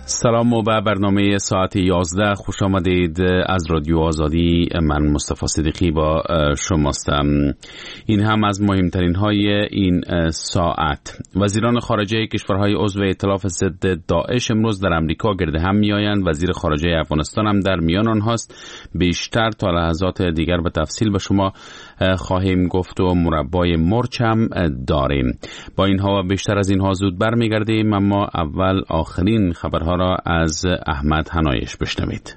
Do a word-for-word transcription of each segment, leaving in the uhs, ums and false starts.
سلام و به برنامه ساعت یازده خوش آمدید. از رادیو آزادی من مصطفی صدیقی با شماستم. این هم از مهمترین های این ساعت. وزیران خارجه کشورهای عضو ائتلاف ضد داعش امروز در امریکا گرد هم میآیند. وزیر خارجه افغانستان هم در میان آنهاست. بیشتر تا لحظات دیگر به تفصیل به شما خواهیم گفت و مربای مرچ هم داریم. با اینها و بیشتر از اینها زود برمیگردیم، اما اول آخرین خبرها را از احمد حنایش بشنوید.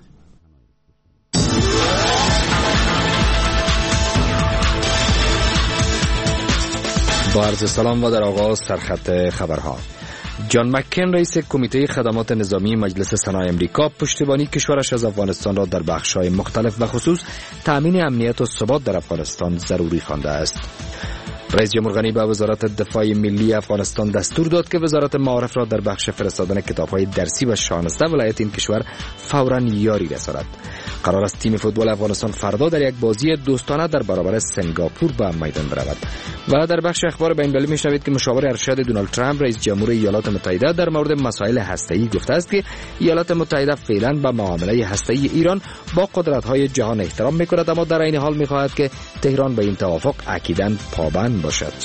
با عرض سلام و در آغاز سرخط خبرها. جان مکین رئیس کمیته خدمات نظامی مجلس سنای امریکا پشتیبانی کشورش از افغانستان را در بخش‌های مختلف و خصوص تأمین امنیت و ثبات در افغانستان ضروری خوانده است. رئیس جمهور غنی به وزارت دفاع ملی افغانستان دستور داد که وزارت معارف را در بخش فرستادن کتاب‌های درسی و شانزده ولایت این کشور فوراً یاری رساند. قرار است تیم فوتبال افغانستان فردا در یک بازی دوستانه در برابر سنگاپور به میدان برود. و در بخش اخبار بین‌المللی میشنوید که مشاور ارشد دونالد ترامپ رئیس جمهور ایالات متحده در مورد مسائل هسته‌ای گفته است که ایالات متحده فعلاً به معامله هسته‌ای ایران با قدرت‌های جهان احترام می‌کند، اما در این حال می‌خواهد که تهران به این توافق اکیداً پابند باشد.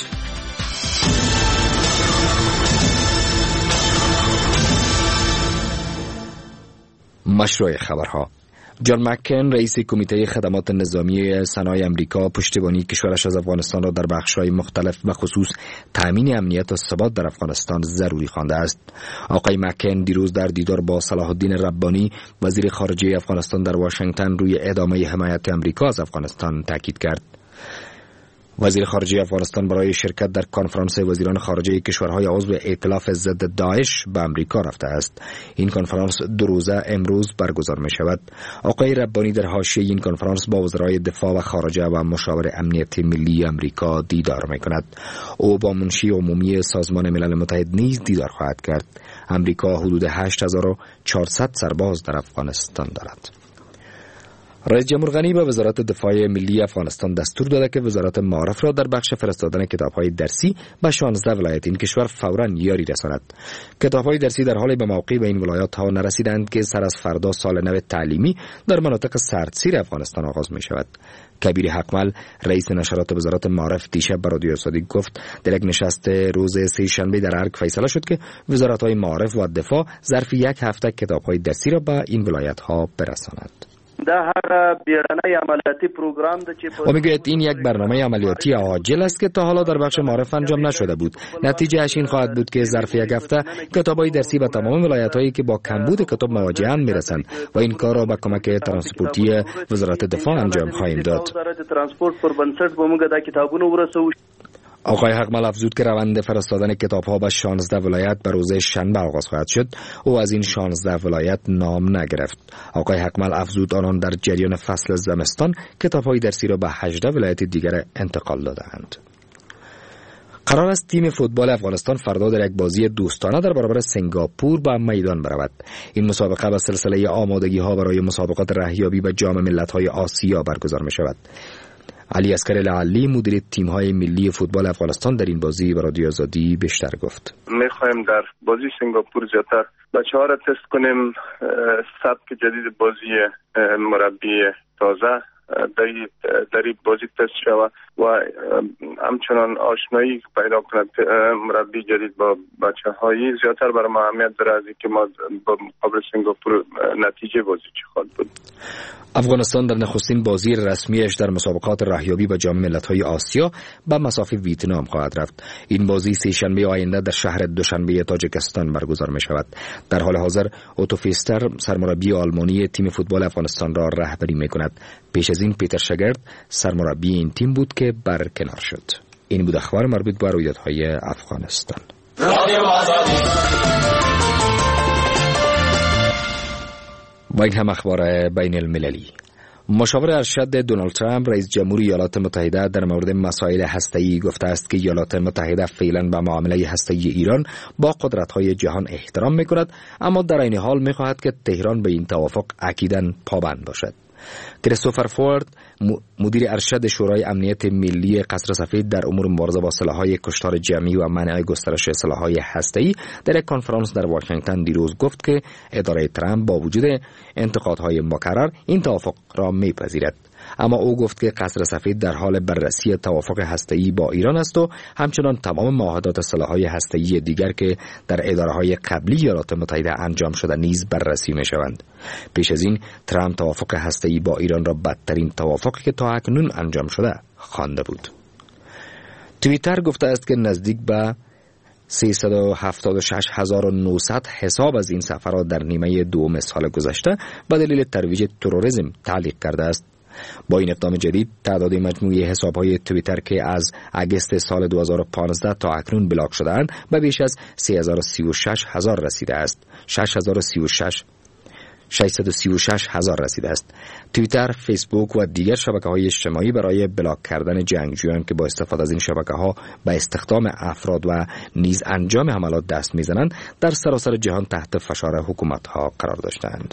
مشروع خبرها. جان مکین رئیس کمیته خدمات نظامی سنای امریکا پشتیبانی کشورش از افغانستان را در بخش‌های مختلف و خصوص تأمین امنیت و ثبات در افغانستان ضروری خوانده است. آقای مکین دیروز در دیدار با صلاح الدین ربانی وزیر خارجه افغانستان در واشنگتن روی ادامه حمایت امریکا از افغانستان تاکید کرد. وزیر خارجه افغانستان برای شرکت در کنفرانس وزیران خارجه کشورهای عضو ائتلاف ضد داعش به امریکا رفته است. این کنفرانس دو روزه امروز برگزار می شود. آقای ربانی در حاشیه این کنفرانس با وزرای دفاع و خارجه و مشاور امنیت ملی امریکا دیدار می کند. او با منشی عمومی سازمان ملل متحد نیز دیدار خواهد کرد. امریکا حدود هشت هزار و چهارصد سرباز در افغانستان دارد. رئیس جمهور غنی به وزارت دفاع ملی افغانستان دستور داده که وزارت معارف را در بخش فرستادن کتاب‌های درسی به شانزده ولایت این کشور فوراً یاری رساند. کتاب‌های درسی در حال به موقع به این ولایت‌ها نرسیدند که سر از فردا سال نو تعلیمی در مناطق سردسیر افغانستان آغاز می‌شود. کبیر حقمل رئیس نشرات وزارت معارف دیشب به رادیو آزادی گفت در یک نشست روز سه شنبه در ارگ فیصله شد که وزارت‌های معارف و دفاع ظرف یک هفته کتاب‌های درسی را به این ولایت‌ها برسانند. و میگوید این یک برنامه عملیاتی عاجل است که تا حالا در بخش معارف انجام نشده بود. نتیجه اش این خواهد بود که ظرف یک هفته کتاب‌های درسی به تمام ولایت‌هایی که با کمبود کتاب مواجه‌اند میرسند و این کار را با کمک ترانسپورتی وزارت دفاع انجام خواهیم داد. آقای حقمل افزود که روند فرستادن کتاب‌ها به شانزده ولایت به روز شنبه آغاز خواهد شد. او از این شانزده ولایت نام نگرفت. آقای حقمل افزود آنان در جریان فصل زمستان کتاب‌های درسی را به هجده ولایت دیگر انتقال داده‌اند. قرار است تیم فوتبال افغانستان فردا در یک بازی دوستانه در برابر سنگاپور به میدان برود. این مسابقه به سلسله آمادگی‌ها برای مسابقات رهیابی به جام ملت‌های آسیا برگزار می‌شود. علی عسکری لعلی مدیر تیم‌های ملی فوتبال افغانستان در این بازی به رادیو آزادی بیشتر گفت. می‌خوایم در بازی سنگاپور زیادتر بچه‌ها را تست کنیم، سبک جدید بازی مربی تازه در این بازی تست شود و همچنان آشنایی پیدا کند مربی جدید با بچه‌هایی زیادتر برای ما اهمیت داره از اینکه ما با مقابل سنگاپور نتیجه بازی چی خواهد بود. افغانستان در نخستین بازی رسمیش در مسابقات رهیابی به جام ملت‌های آسیا به مسافه ویتنام خواهد رفت. این بازی سه شنبه آینده در شهر دوشنبه تاجیکستان برگزار می شود. در حال حاضر اوتو فیستر سرمربی آلمانی تیم فوتبال افغانستان را رهبری می کند. پیش از این پیتر شگرد سرمربی این تیم بود که برکنار شد. این بود اخبار مربوط به رویدادهای افغانستان. و این هم اخبار بین المللی. مشاور ارشد دونالد ترامپ رئیس جمهور ایالات متحده در مورد مسائل هسته‌ای گفته است که ایالات متحده فعلا به معامله هسته‌ای ایران با قدرت‌های جهان احترام می‌کند، اما در این حال می‌خواهد که تهران به این توافق اکیداً پابند باشد. کریستوفر فورد مدیر ارشد شورای امنیت ملی قصر سفید در امور مبارزه با سلاح‌های کشتار جمعی و منع گسترش سلاح‌های هسته‌ای در یک کنفرانس در واشنگتن دیروز گفت که اداره ترامپ با وجود انتقادهای مکرر این توافق را می‌پذیرد. اما او گفت که قصر سفید در حال بررسی توافق هسته‌ای با ایران است و همچنان تمام معاهدات سلاح‌های هسته‌ای دیگر که در اداره‌های قبلی ایالات متحده انجام شده نیز بررسی می‌شوند. پیش از این ترامپ توافق هسته‌ای با ایران را بدترین توافقی که تا اکنون انجام شده خوانده بود. توییتر گفته است که نزدیک به سیصد و هفتاد و شش هزار و نهصد حساب از این سفرات در نیمه دوم سال گذشته به دلیل ترویج تروریسم تعلیق کرده است. با این اقدام جدید تعداد مجموعی حساب‌های توییتر که از اگست سال دو هزار و پانزده تا اکنون بلاک شده‌اند به بیش از سه هزار و سی و شش هزار رسیده است. شش هزار و سی و شش ششصد و سی و شش هزار رسیده است. توییتر، فیسبوک و دیگر شبکه‌های اجتماعی برای بلاک کردن جنگجویان که با استفاده از این شبکه‌ها به استخدام افراد و نیز انجام حملات دست می‌زنند در سراسر جهان تحت فشار حکومت‌ها قرار داشتند.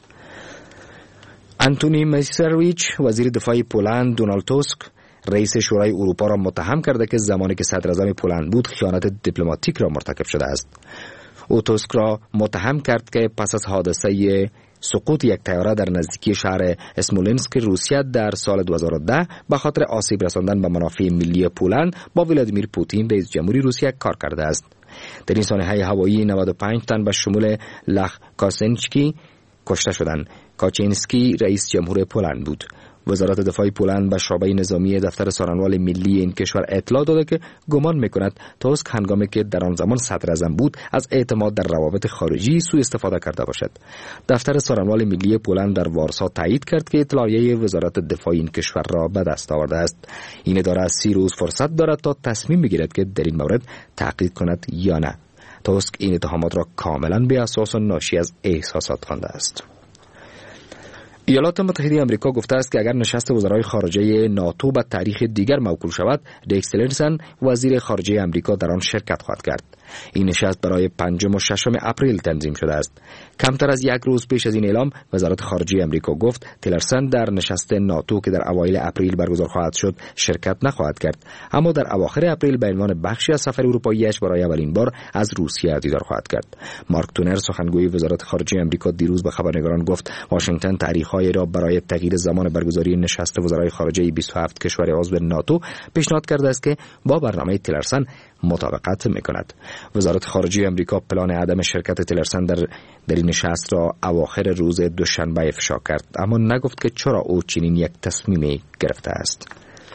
آنتونی میسرویچ وزیر دفاع پولند دونالد توسک رئیس شورای اروپا را متهم کرده که زمانی که صدر اعظم پولند بود خیانت دیپلماتیک را مرتکب شده است. او توسک را متهم کرد که پس از حادثه سقوط یک طیاره در نزدیکی شهر اسمولنسک روسیه در سال دو هزار و ده به خاطر آسیب رساندن به منافع ملی پولند با ولادیمیر پوتین رئیس جمهوری روسیه کار کرده است. در این سانحه هوایی نود و پنج تن به شمول لخ کاسنچکی کشته شدند. کاچینسکی رئیس جمهور پولند بود. وزارت دفاع پولند به شعبه نظامی دفتر سارنوال ملی این کشور اطلاع داده که گمان میکند توسک هنگامی که در آن زمان صدر اعظم بود از اعتماد در روابط خارجی سوء استفاده کرده باشد. دفتر سارنوال ملی پولند در وارسا تایید کرد که اطلاعیه وزارت دفاع این کشور را به دست آورده است. این اداره از سی روز فرصت دارد تا تصمیم بگیرد که در این مورد تحقیق کند یا نه. توسک این اتهامات را کاملا بی اساس و ناشی از احساسات خوانده است. ایالات متحده آمریکا گفته است که اگر نشست وزرای خارجه ناتو به تاریخ دیگر موکول شود، ریکس تیلرسن وزیر خارجه آمریکا در آن شرکت خواهد کرد. این نشست برای پنجم و ششم اپریل تنظیم شده است. کمتر از یک روز پیش از این اعلام وزارت خارجه آمریکا گفت تیلرسن در نشست ناتو که در اوایل اپریل برگزار خواهد شد شرکت نخواهد کرد، اما در اواخر اپریل به عنوان بخشی از سفر اروپایی‌اش برای اولین بار از روسیه دیدار خواهد کرد. مارک تونر سخنگوی وزارت خارجه آمریکا دیروز به خبرنگاران گفت واشنگتن تاریخ‌های را برای تغییر زمان برگزاری نشست وزرای خارجه بیست و هفت کشور عضو ناتو پیشنهاد کرده است که با برنامه تیلرسن مطابقت می‌کند. وزارت خارجه آمریکا پلان عدم شرکت تیلرسن در در این نشست را اواخر روز دوشنبه افشا کرد، اما نگفت که چرا او چنین یک تصمیمی گرفته است.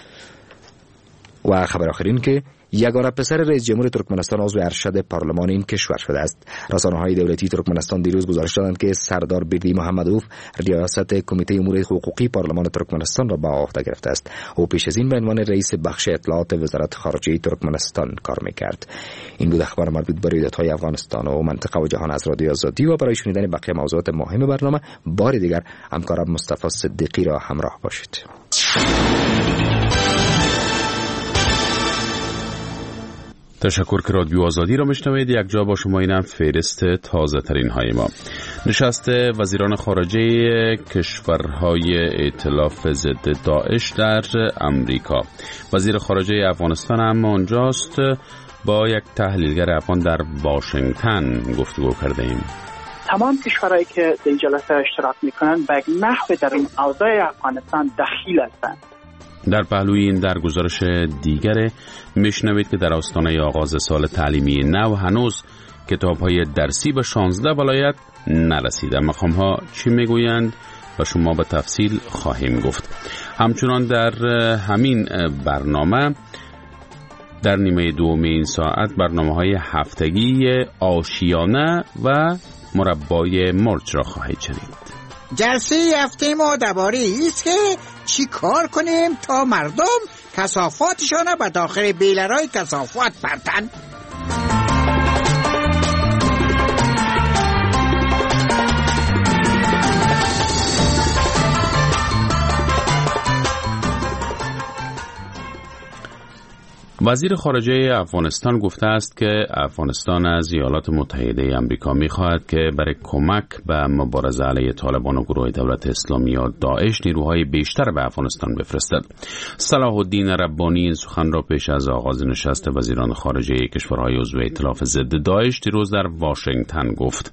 و خبر آخرین که یگانه پسر رئیس جمهور ترکمنستان عضو ارشد پارلمان این کشور شده است. رسانه‌های دولتی ترکمنستان دیروز گزارش دادند که سردار بیردی محمدوف ریاست کمیته امور حقوقی پارلمان ترکمنستان را به عهده گرفته است. او پیش از این به عنوان رئیس بخش اطلاعات وزارت خارجه ترکمنستان کار می‌کرد. این بود اخبار مربوط به رویدادهای افغانستان و منطقه و جهان از رادیو آزادی و برای شنیدن بقیه موضوعات مهم برنامه بار دیگر همکارم مصطفی صدیقی را همراه باشید. تشکر که رادیو آزادی را میشنوید. یک جا با شما اینم فهرست تازه ترین های ما. نشست وزیران خارجه کشورهای ائتلاف ضد داعش در امریکا. وزیر خارجه افغانستان هم آنجاست. با یک تحلیلگر افغان در واشنگتن گفتگو کرده ایم. تمام کشورهایی که در این جلسه اشتراک میکنن به یک نحو در این اوضاع افغانستان دخیل هستند. در پهلوی این در گزارش دیگر میشنوید که در آستانه آغاز سال تعلیمی نو هنوز کتاب‌های درسی به شانزده ولایت نرسیده. مقام‌ها چی میگویند و شما به تفصیل خواهیم گفت. همچنان در همین برنامه در نیمه دوم این ساعت برنامه‌های هفتگی آشیانه و مربای مرج را خواهید شنید. جلسه هفته ما درباره ایست که چی کار کنیم تا مردم کثافاتشان را به داخل بیلرهای کثافات پرتن. و وزیر خارجه افغانستان گفته است که افغانستان از ایالات متحده آمریکا می‌خواهد که برای کمک به مبارزه علیه طالبان و گروه دولت اسلامی یا داعش نیروهای بیشتر به افغانستان بفرستد. صلاح الدین ربانی این سخن را پیش از آغاز نشست وزیران خارجه کشورهای عضو ائتلاف ضد داعش دیروز در واشنگتن گفت.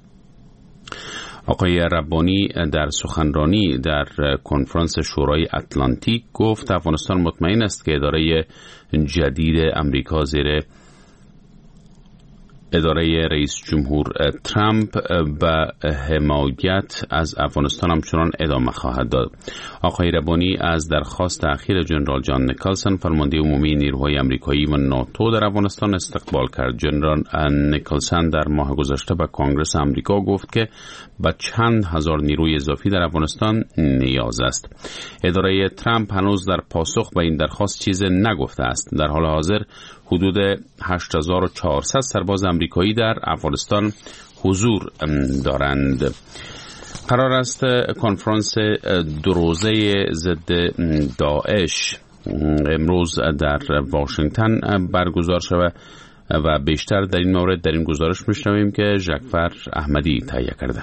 آقای ربانی در سخنرانی در کنفرانس شورای اتلانتیک گفت افغانستان مطمئن است که اداره جدید امریکا زیر اداره رئیس جمهور ترامپ به حمایت از افغانستان همچنان ادامه خواهد داد. آقای ربانی از درخواست اخیر جنرال جان نیکلسون فرمانده عمومی نیروهای آمریکایی و ناتو در افغانستان استقبال کرد. جنرال نیکلسون در ماه گذشته به کنگره آمریکا گفت که به چند هزار نیروی اضافی در افغانستان نیاز است. اداره ترامپ هنوز در پاسخ به این درخواست چیز نگفته است. در حال حاضر حدود هشت هزار و چهارصد سرباز آمریکایی در افغانستان حضور دارند. قرار است کنفرانس دو روزه ضد داعش امروز در واشنگتن برگزار شود و بیشتر در این مورد در این گزارش میشنویم که ژکفر احمدی تهیه کرده.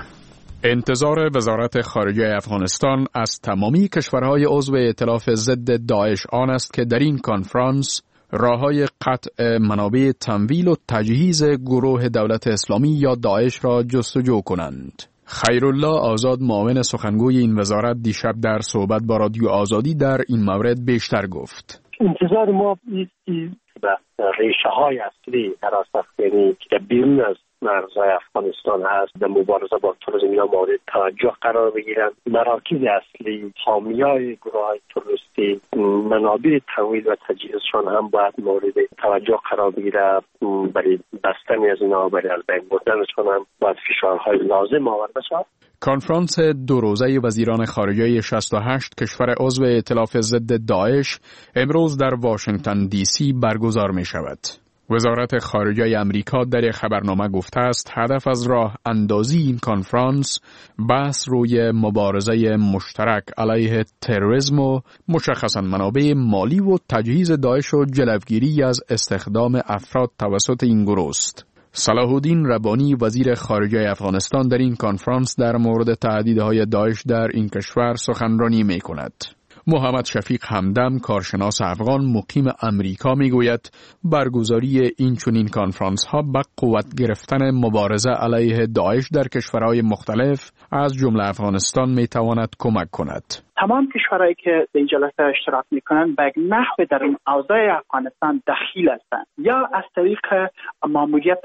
انتظار وزارت خارجه افغانستان از تمامی کشورهای عضو ائتلاف ضد داعش آن است که در این کنفرانس راه‌های قطع منابع تمویل و تجهیز گروه دولت اسلامی یا داعش را جستجو کنند. خیرالله آزاد معاون سخنگوی این وزارت دیشب در صحبت با رادیو آزادی در این مورد بیشتر گفت. انتظار ما این به ریشه های اصلی حراست افغانی که بیرون از مرزهای افغانستان هست در مبارزه با تروریسم اینا مورد توجه قرار بگیرند. مراکز اصلی حامیای گروه های تروریستی منابع تمویل و تجهیزشان هم باید مورد توجه قرار بگیره. برای بستن از اینا برای از بین بردنشان هم باید فشارهای لازم آورده شود. کنفرانس دو روزه وزیران خارجه شصت و هشت کشور عضو ائتلاف ضد داعش امروز در واشنگتن دی سی برگزار می شود. وزارت خارجه امریکا در خبرنامه گفته است هدف از راه اندازی این کنفرانس بحث روی مبارزه مشترک علیه تروریسم و مشخصاً منابع مالی و تجهیز داعش و جلوگیری از استخدام افراد توسط این گروه است. صلاح الدین ربانی وزیر خارجه افغانستان در این کنفرانس در مورد تهدیدهای داعش در این کشور سخنرانی می کند. محمد شفیق همدم کارشناس افغان مقیم امریکا میگوید برگزاری این چنین کنفرانس ها به قوت گرفتن مبارزه علیه داعش در کشورهای مختلف از جمله افغانستان میتواند کمک کند. تمام کشورهایی که در این جلسه اشتراک میکنند به نحو در این اوضاع افغانستان دخیل هستند یا از طریق ماموریت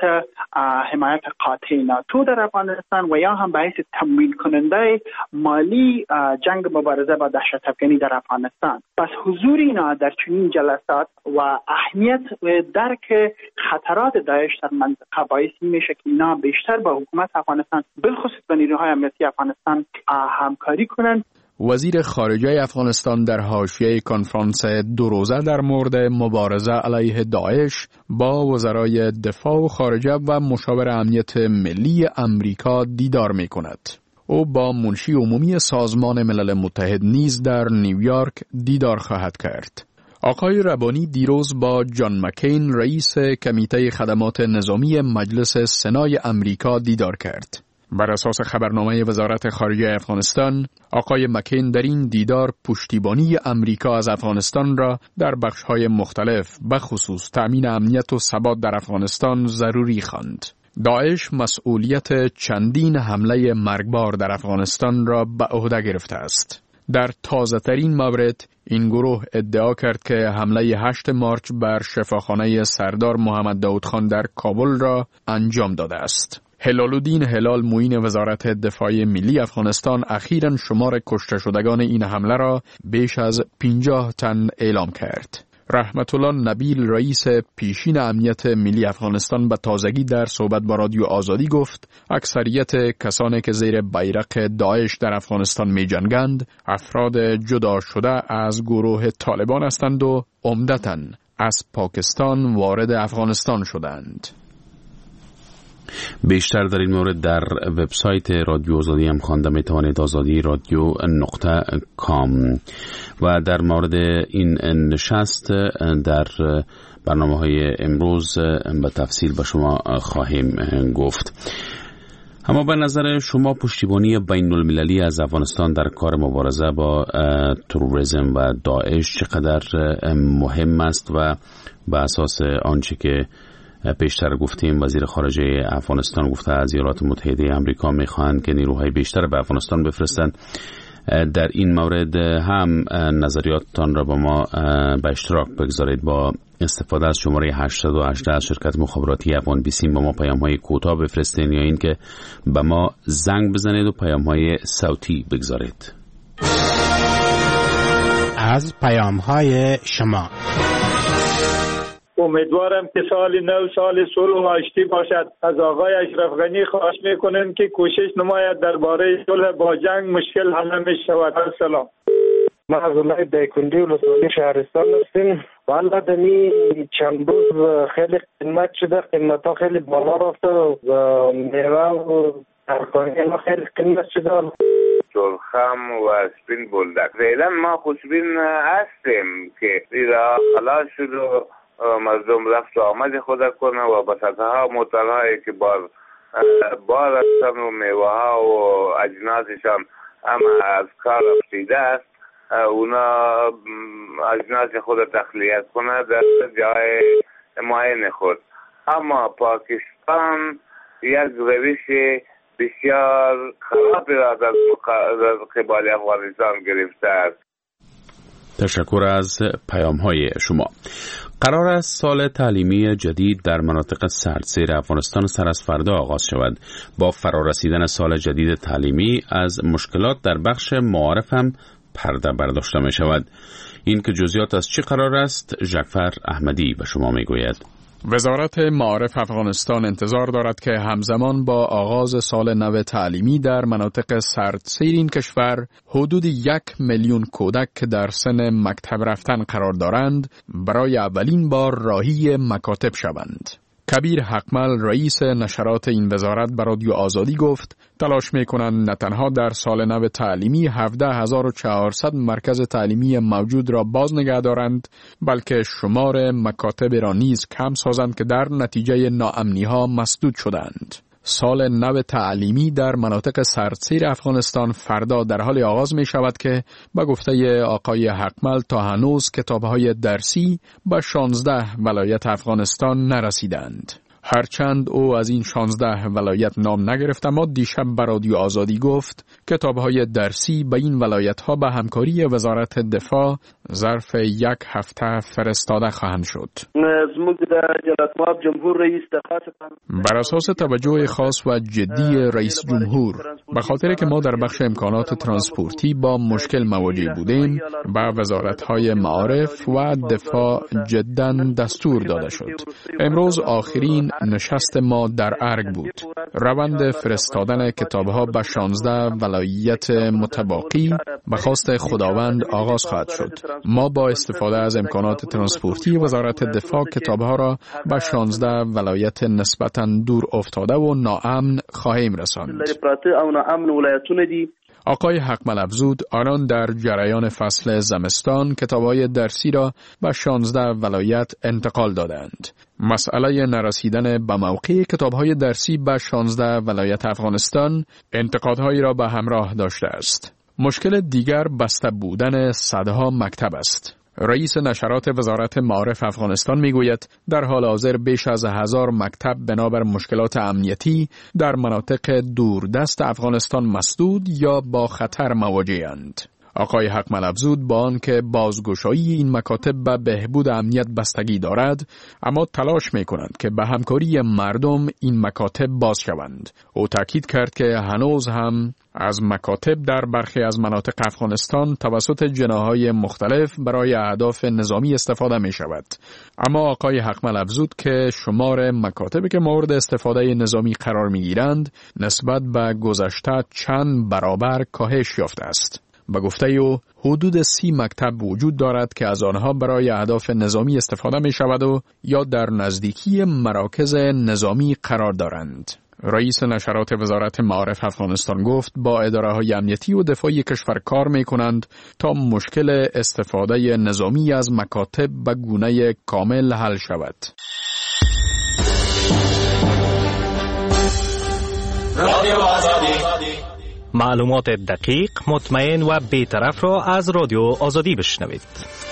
حمایت قاطع ناتو در افغانستان و یا هم باعث تمویل کننده مالی جنگ مبارزه با دهشت افکنی در افغانستان. پس حضور اینا در چنین جلسات و اهمیت و درک خطرات داعش در منطقه باعث میشه که اینا بیشتر با حکومت افغانستان بالخصوص با نیروهای امنیتی افغانستان همکاری کنند. وزیر خارجه افغانستان در حاشیه کنفرانس دو روزه در مورد مبارزه علیه داعش با وزرای دفاع و خارجه و مشاور امنیت ملی امریکا دیدار می کند. او با منشی عمومی سازمان ملل متحد نیز در نیویورک دیدار خواهد کرد. آقای ربانی دیروز با جان مکین رئیس کمیته خدمات نظامی مجلس سنای امریکا دیدار کرد. بر اساس خبرنامه وزارت خارجه افغانستان، آقای مکین در این دیدار پشتیبانی امریکا از افغانستان را در بخش‌های مختلف به خصوص تأمین امنیت و ثبات در افغانستان ضروری خواند. داعش مسئولیت چندین حمله مرگبار در افغانستان را به عهده گرفته است. در تازه‌ترین مورد این گروه ادعا کرد که حمله هشت مارچ بر شفاخانه سردار محمد داود خان در کابل را انجام داده است. هلال الدین هلال معین وزارت دفاع ملی افغانستان اخیراً شمار کشته شدگان این حمله را بیش از پنجاه تن اعلام کرد. رحمت الله نبیل رئیس پیشین امنیت ملی افغانستان به تازگی در صحبت با رادیو آزادی گفت اکثریت کسانی که زیر بیرق داعش در افغانستان می جنگند افراد جدا شده از گروه طالبان هستند و عمدتاً از پاکستان وارد افغانستان شدند. بیشتر در این مورد در وبسایت رادیو آزادی هم خوانده می توانید، آزادی رادیو نقطه کام. و در مورد این نشست در برنامه های امروز به تفصیل به شما خواهیم گفت. اما به نظر شما پشتیبانی بین المللی از افغانستان در کار مبارزه با تروریسم و داعش چقدر مهم است و به اساس آنچه که پیشتر گفتیم وزیر خارجه افغانستان گفته از ایالات متحده آمریکا میخواهند که نیروهای بیشتر به افغانستان بفرستند، در این مورد هم نظریاتتان را با ما به اشتراک بگذارید. با استفاده از شماره هشت یک هشت از شرکت مخابراتی افغان بیسیم با ما پیام‌های کوتاه بفرستین یا این که به ما زنگ بزنید و پیام‌های صوتی بگذارید. از پیام‌های شما امیدوارم که سال نو سال صلح و آشتی باشد. از آقای اشرف غنی خواهش میکنیم که کوشش نماید درباره صلح با جنگ مشکل حل نمیشود. السلام. ما از اولای دیکندی ولسوالی شهرستان هستیم. والا دمی چند روز خیلی قیمت شده، قیمت ها خیلی بالا رفته و میوه و ترکاری ما خیلی قیمت شده. سرخم و سپین بولدک فعلا ما خوشبین هستیم که دیگه خلاص شد و مردم رفت و آمد خود کنه و به سطح ها موترهایی که بار بار هستن و میوه ها و اجناسشان اما از کار افتیده است، اونا اجناس خود تخلیه کنه در جای معین خود. اما پاکستان یک روش بسیار خرابی را در قبال افغانستان گرفته است. تشکر از پیام های شما. قرار است سال تعلیمی جدید در مناطق سردسیر افغانستان سر از فردا آغاز شود. با فرارسیدن سال جدید تعلیمی از مشکلات در بخش معارف هم پرده برداشته می شود. این که جزئیات از چی قرار است جعفر احمدی به شما می گوید. وزارت معارف افغانستان انتظار دارد که همزمان با آغاز سال نو تعلیمی در مناطق سردسیر این کشور حدود یک میلیون کودک که در سن مکتب رفتن قرار دارند برای اولین بار راهی مکاتب شوند. کبیر حقمل رئیس نشرات این وزارت به رادیو آزادی گفت تلاش می‌کنند نه تنها در سال نو تعلیمی هفده هزار و چهارصد مرکز تعلیمی موجود را باز نگه دارند، بلکه شمار مکاتب را نیز کم سازند که در نتیجه ناامنی‌ها مسدود شدند. سال نو تعلیمی در مناطق سردسیر افغانستان فردا در حال آغاز می شود که به گفته آقای حقمل تا هنوز کتاب‌های درسی به شانزده ولایت افغانستان نرسیدند. هرچند او از این شانزده ولایت نام نگرفت، اما دیشب به رادیو آزادی گفت کتاب‌های درسی به این ولایت‌ها به همکاری وزارت دفاع ظرف یک هفته فرستاده خواهند شد. بر اساس توجه خاص و جدی رئیس جمهور، به خاطر که ما در بخش امکانات ترانسپورتی با مشکل مواجه بودیم، به وزارت‌های معارف و دفاع جداً دستور داده شد. امروز آخرین نشست ما در ارگ بود. روند فرستادن کتاب‌ها به شانزده ولایت متباقی به خواست خداوند آغاز خواهد شد. ما با استفاده از امکانات ترانسپورتی وزارت دفاع کتاب‌ها را به شانزده ولایت نسبتاً دور افتاده و ناامن خواهیم رساند. آقای حقمل افزود آنان در جریان فصل زمستان کتاب‌های درسی را به شانزده ولایت انتقال دادند. مسئله نرسیدن به موقع کتاب‌های درسی به شانزده ولایت افغانستان انتقادهایی را به همراه داشته است. مشکل دیگر بسته بودن صدها مکتب است. رئیس نشرات وزارت معارف افغانستان میگوید در حال حاضر بیش از هزار مکتب بنابر مشکلات امنیتی در مناطق دوردست افغانستان مسدود یا با خطر مواجه‌اند. آقای حقمل افزود با آنکه بازگشایی این مکاتب به بهبود امنیت بستگی دارد، اما تلاش می‌کنند که به همکاری مردم این مکاتب باز شوند. او تاکید کرد که هنوز هم از مکاتب در برخی از مناطق افغانستان توسط جناح‌های مختلف برای اهداف نظامی استفاده می‌شود. اما آقای حقمل افزود که شمار مکاتبی که مورد استفاده نظامی قرار می‌گیرند نسبت به گذشته چند برابر کاهش یافته است. به گفته او حدود سی مکتب وجود دارد که از آنها برای اهداف نظامی استفاده می شود و یا در نزدیکی مراکز نظامی قرار دارند. رئیس نشرات وزارت معارف افغانستان گفت با اداره‌های امنیتی و دفاعی کشور کار می‌کنند تا مشکل استفاده نظامی از مکاتب به گونه کامل حل شود. رادیو آزادی، معلومات دقیق، مطمئن و بی‌طرف را از رادیو آزادی بشنوید.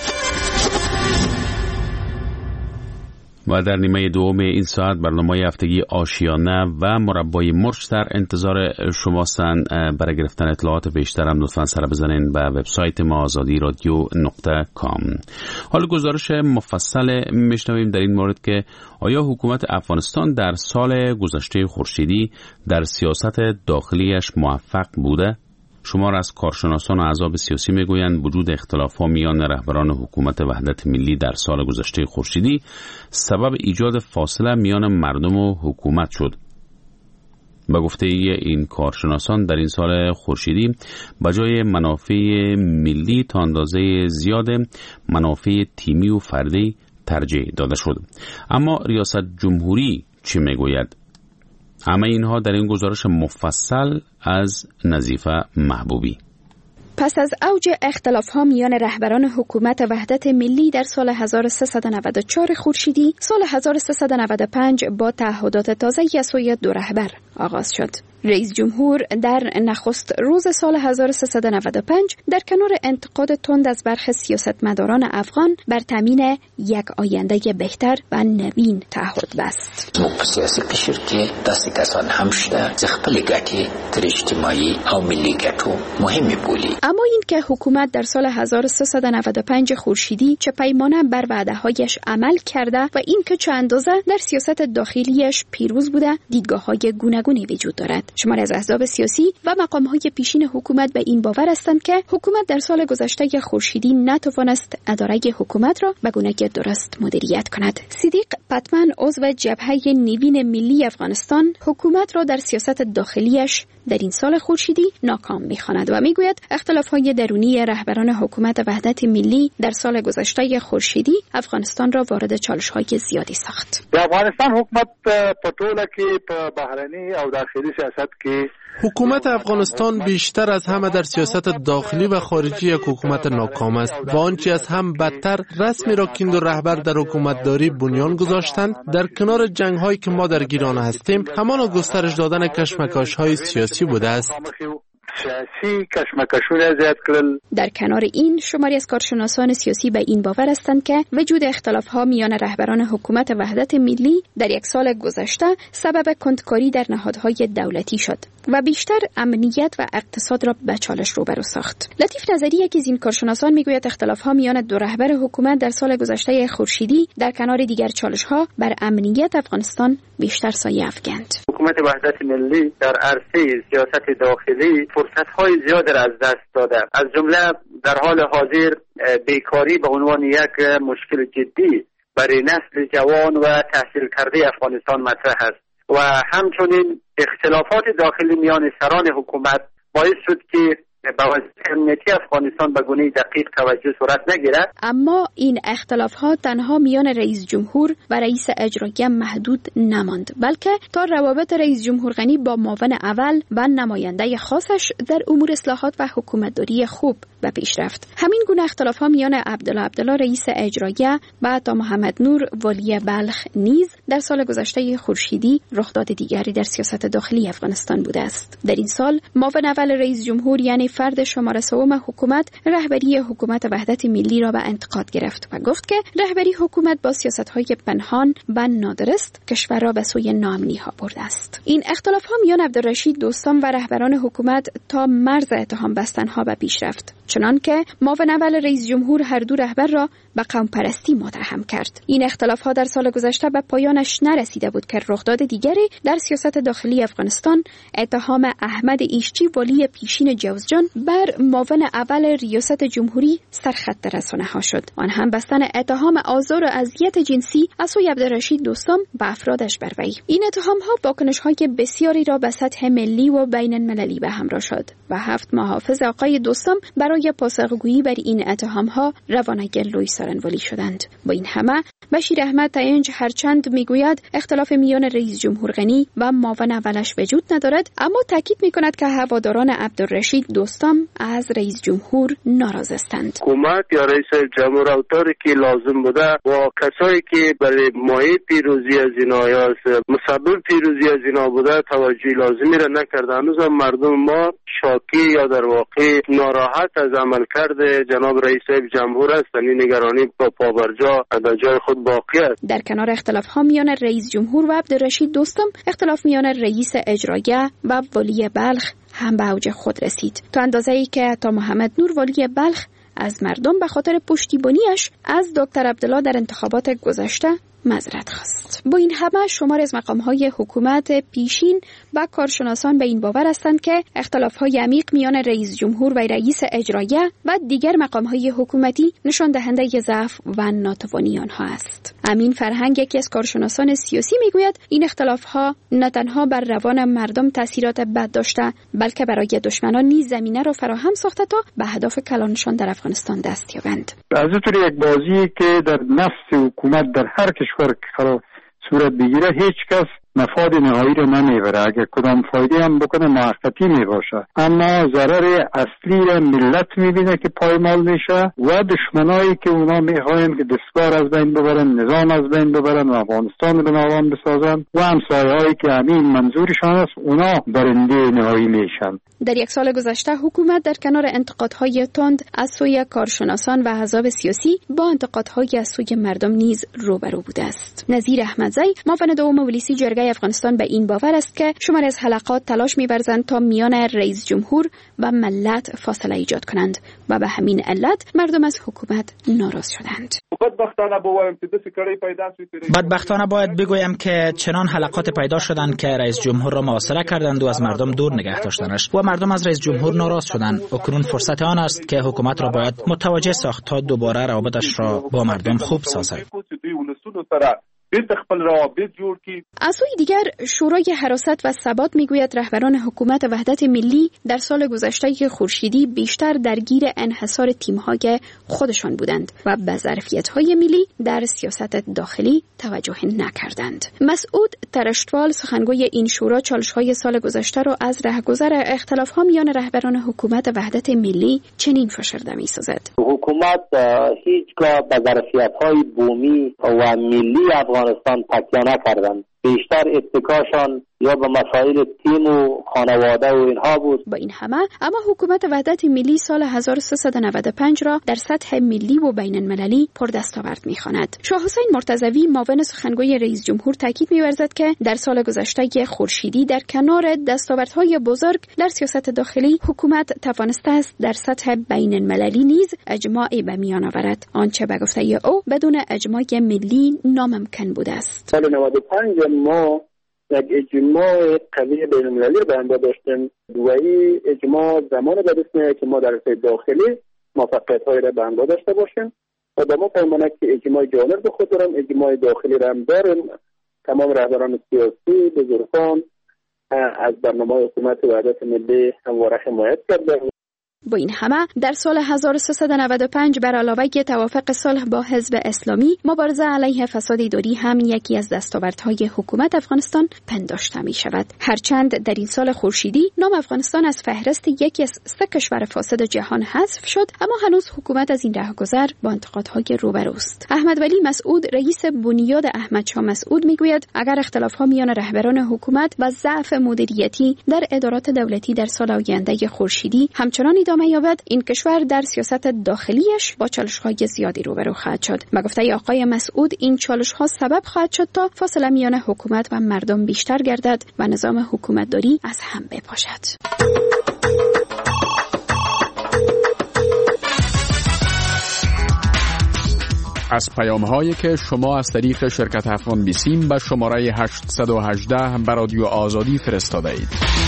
و در نیمه دوم این ساعت برنامه هفتگی آشیانه و مربای مرچ در انتظار شماستن. برای گرفتن اطلاعات بیشتر هم لطفاً سر بزنین به وبسایت ما آزادی رادیو نقطه کام. حالا گزارش مفصل میشنویم در این مورد که آیا حکومت افغانستان در سال گذشته خورشیدی در سیاست داخلیش موفق بوده؟ شمار از کارشناسان و احزاب سیاسی میگویند وجود اختلاف‌ها میان رهبران حکومت وحدت ملی در سال گذشته خورشیدی سبب ایجاد فاصله میان مردم و حکومت شد. به گفته این کارشناسان در این سال خورشیدی به جای منافع ملی تا اندازه زیاد منافع تیمی و فردی ترجیح داده شد. اما ریاست جمهوری چی میگوید؟ همه اینها در این گزارش مفصل از نظیفه محبوبی. پس از اوج اختلاف‌ها میان رهبران حکومت وحدت ملی در سال هزار و سیصد و نود و چهار خورشیدی، سال هزار و سیصد و نود و پنج با تعهدات تازه‌ای از سوی دو رهبر آغاز شد. رئیس جمهور در نخست روز سال هزار و سیصد و نود و پنج در کنار انتقاد تند از برخی سیاستمداران افغان بر تامین یک آینده بهتر و نوین تعهد بست. موږ سیاسي قشر کې داسې کسان هم شته چې خپل ګټې تر اجتماعي او ملي ګټو مهمې بولي. اما این که حکومت در سال هزار و سیصد و نود و پنج خورشیدی چه پیمانه بر وعده‌هایش عمل کرده و این که چه اندازه در سیاست داخلیش پیروز بوده، دیدگاه‌های گوناگونی وجود دارد. شماری از احزاب سیاسی و مقام‌های پیشین حکومت به این باور هستند که حکومت در سال گذشته خورشیدی نتوانست اداره حکومت را به گونه درست مدیریت کند. صدیق پتمن، عضو جبهه نوین ملی افغانستان، حکومت را در سیاست داخلیش در این سال خورشیدی ناکام می‌خواند و میگوید اختلاف‌های درونی رهبران حکومت وحدت ملی در سال گذشته خورشیدی افغانستان را وارد چالش‌های زیادی ساخت. افغانستان حکومت په ټوله کې په بهرني او داخلي سیاست کې حکومت افغانستان بیشتر از همه در سیاست داخلی و خارجی یک حکومت ناکام است و آنچه از هم بدتر رسمی را که این دو رهبر در حکومتداری بنیان گذاشتند در کنار جنگ‌هایی که ما در گیران هستیم همان گسترش دادن کشمکش‌های سیاسی بوده است. سیاسی کشمکشونه زیاد کړل. در کنار این شماری از کارشناسان سیاسی به این باور هستند که وجود اختلاف‌ها میان رهبران حکومت وحدت ملی در یک سال گذشته سبب کندکاری در نهادهای دولتی شد و بیشتر امنیت و اقتصاد را به چالش روبرو ساخت. لطیف نظری، یکی از این کارشناسان، میگوید اختلاف‌ها میان دو رهبر حکومت در سال گذشته خورشیدی در کنار دیگر چالش‌ها بر امنیت افغانستان بیشتر سایه افکند. حکومت وحدت ملی در عرصه سیاست داخلی فرصت‌های زیاد را از دست داده. از جمله در حال حاضر بیکاری به عنوان یک مشکل جدی برای نسل جوان و تحصیل کرده افغانستان مطرح است و همچنین اختلافات داخلی میان سران حکومت باعث شد که به وضعیت امنیتی افغانستان به گونه دقیق توجه صورت نگیرد. اما این اختلافات تنها میان رئیس جمهور و رئیس اجرایی محدود نماند، بلکه تا روابط رئیس جمهور غنی با معاون اول و نماینده خاصش در امور اصلاحات و حکومتداری خوب به پیش رفت. همین گونه اختلافات میان عبدالله عبدالله رئیس اجرایی و عطا محمد نور والی بلخ نیز در سال گذشته خورشیدی رخداد دیگری در سیاست داخلی افغانستان بوده است. در این سال معاون اول رئیس جمهور یعنی فرد شماره سوم حکومت رهبری حکومت وحدت ملی را به انتقاد گرفت و گفت که رهبری حکومت با سیاست‌های پنهان و نادرست کشور را به سوی ناامنی‌ها برده است. این اختلاف‌ها میان عبدالرشید دوستم و رهبران حکومت تا مرز اتهام بستن‌ها به پیش رفت، چنان که معاون اول رئیس جمهور هر دو رهبر را به قوم پرستی متهم کرد. این اختلاف‌ها در سال گذشته به پایانش نرسیده بود که رخداد دیگری در سیاست داخلی افغانستان اتهام احمد ایشچی والی پیشین جوزجان بر معاون اول ریاست جمهوری سرخط رسانه‌ها شد. آن هم بستن اتهام آزار و اذیت جنسی از سوی عبدالرشید دوستم به افرادش بر وی. این اتهام‌ها واکنش‌های بسیاری را به سطح ملی و بین المللی به همراه شد و هفت محافظ آقای دوستم برای پاسخگویی بر این اتهام‌ها روانه لوئیس سارنوالی شدند. با این همه بشیر احمد تاینج هرچند میگوید اختلاف میان رئیس جمهور غنی و معاون اولش وجود ندارد، اما تاکید میکند که هواداران عبدالرشید دوستم از رئیس جمهور ناراض هستند. حکومت یا رئیس جمهور اوتاری که لازم بوده و کسایی که برای مایه پیروزی از اینا یا مسبب پیروزی از اینا بوده توجه لازمی را نکرده. هنوز هم مردم ما شاکی یا در واقع ناراحت از عمل کرده جناب رئیس جمهور است. این نگرانی با پابرجا در جای خود باقی است. در کنار اختلاف ها میان رئیس جمهور و عبدالرشید دوستم، اختلاف میان رئیس اجرایه و والی بلخ هم به اوج خود رسید، تا اندازه‌ای که تا محمد نور والی بلخ از مردم به خاطر پشتیبانیش از دکتر عبدالله در انتخابات گذشته معذرت خواست. با این همه شمار از مقام‌های حکومت پیشین و کارشناسان به این باور هستند که اختلاف‌های عمیق میان رئیس جمهور و رئیس اجرایه و دیگر مقام‌های حکومتی نشان دهنده ضعف و ناتوانی آنها است. امین فرهنگ، یکی از کارشناسان سیاسی، میگوید این اختلاف‌ها نه تنها بر روان مردم تاثیرات بد داشته، بلکه برای دشمنان نیز زمینه را فراهم ساخته تا به اهداف کلانشان در افغانستان دست یابند. از طور یک بازی که در نفس حکومت در هر کشور قرار صورت بگیره هیچ کس مفاد نهایی رو نمیبره. اگر کدام فایده هم بکنه موقتی میباشه، اما ضرر اصلی را ملت میبینه که پایمال میشه و دشمنایی که اونا میخواین که دستگاه از بین ببرن، نظام از بین ببرن و افغانستان رو ناامن بسازن و همسایه‌هایی که همین منظورشان است اونا برنده نهایی میشن. در یک سال گذشته حکومت در کنار انتقادهای تند از سوی کارشناسان و احزاب سیاسی با انتقادهای از سوی مردم نیز روبرو بوده است. نظیر احمدزی، معاون دوم مجلسی جرگه افغانستان، به این باور است که شمار از حلقات تلاش می‌ورزند تا میان رئیس جمهور و ملت فاصله ایجاد کنند و به همین علت مردم از حکومت ناراض شدند. بدبختانه باید بگویم که چنان حلقات پیدا شدند که رئیس جمهور را محاصره کردند و از مردم دور نگه داشتنش و مردم از رئیس جمهور ناراض شدند. اکنون فرصت آن است که حکومت را باید متوجه ساخت تا دوباره روابطش را با مردم خوب سازد. از سوی دیگر شورای حراست و ثبات میگوید رهبران حکومت وحدت ملی در سال گذشته خورشیدی بیشتر درگیر انحصار تیم‌های خودشان بودند و به ظرفیت‌های ملی در سیاست داخلی توجه نکردند. مسعود ترشتوال، سخنگوی این شورا، چالش‌های سال گذشته را از رهگذر اختلاف‌ها میان رهبران حکومت وحدت ملی چنین فشرده می‌سازد. حکومت هیچگاه به ظرفیت‌های بومی و ملی افغانستان تکیه نکردند. بیشتر اتکاشان یا به مسائل تیم و خانواده و اینها بود. با این همه اما حکومت وحدت ملی سال هزار و سیصد و نود و پنج را در سطح ملی و بین المللی پردستاورد می‌خواند. شاه حسین مرتضوی، معاون سخنگوی رئیس جمهور، تاکید می‌ورزد که در سال گذشته خورشیدی در کنار دستاوردهای بزرگ در سیاست داخلی حکومت توانسته است در سطح بین المللی نیز اجماعی به میان آورد، آنچه به گفته او بدون اجماع ملی ناممکن بوده است. سال نود و پنج ما یک اجماع قوی بین المللی رو به همراه داشتیم و این اجماع زمان به دست میاد که ما در سطح داخلی موفقیت‌هایی را به همراه داشته باشیم و به ما پیمانه که اجماع جانب به خود دارم، اجماع داخلی را هم داریم. تمام رهبران سیاسی بزرگان از برنامه حکومت وحدت ملی همواره حمایت کردند. با این همه در سال هزار و سیصد و نود و پنج بر علاوه توافق صلح با حزب اسلامی، مبارزه علیه فساد اداری هم یکی از دستاوردهای حکومت افغانستان پنداشته می شود. هرچند در این سال خورشیدی نام افغانستان از فهرست یکی از سه کشور فاسد جهان حذف شد، اما هنوز حکومت از این رهگذر با انتقادهای روبروست. احمد ولی مسعود، رئیس بنیاد احمد شاه مسعود، میگوید اگر اختلافها میان رهبران حکومت و ضعف مدیریتی در ادارات دولتی در سال آینده خورشیدی همچنان ادامه یابد، این کشور در سیاست داخلیش با چالش‌های زیادی روبرو خواهد شد. به گفته آقای مسعود این چالش‌ها سبب خواهد شد تا فاصله میان حکومت و مردم بیشتر گردد و نظام حکومتداری از هم بپاشد. از پیام‌هایی که شما از طریق شرکت افغان بیسیم به شماره هشت یک هشت به رادیو آزادی فرستاده اید.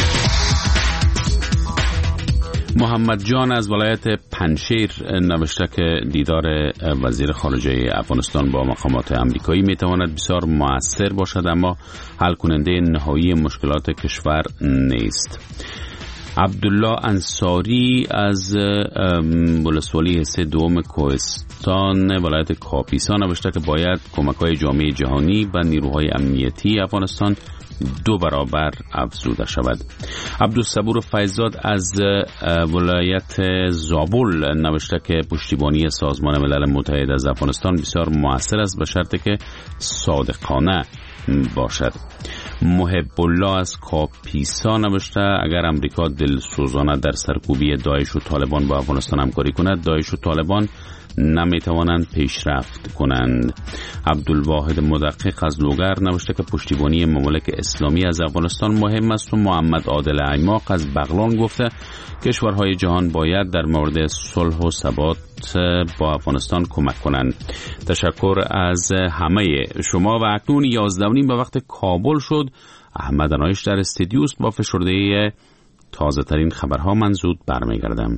محمد جان از ولایت پنجشیر نوشته که دیدار وزیر خارجه افغانستان با مقامات امریکایی میتواند بسیار مؤثر باشد، اما حل کننده نهایی مشکلات کشور نیست. عبدالله انصاری از ولسوالی حصه دوم کوهستان ولایت کاپیسا نوشته که باید کمک‌های جامعه جهانی و نیروهای امنیتی افغانستان دو برابر افزوده شود. عبدالصبور فیضزاد از ولایت زابل نوشته که پشتیبانی سازمان ملل متحد از افغانستان بسیار موثر است به شرطی که صادقانه باشد. محب الله از کاپیسا نوشته اگر امریکا دلسوزانه در سرکوبی داعش و طالبان با افغانستان همکاری کند، داعش و طالبان نمیتوانند پیشرفت کنند. عبدالواحد مدقق از لوگر نوشته که پشتیبانی ممالک اسلامی از افغانستان مهم است و محمد عادل ایماق از بغلان گفته کشورهای جهان باید در مورد صلح و ثبات با افغانستان کمک کنند. تشکر از همه شما و اکنون یازده و نیم به وقت کابل شد. احمد انایش در استودیوست با فشرده تازه ترین خبرها. من زود برمیگردم.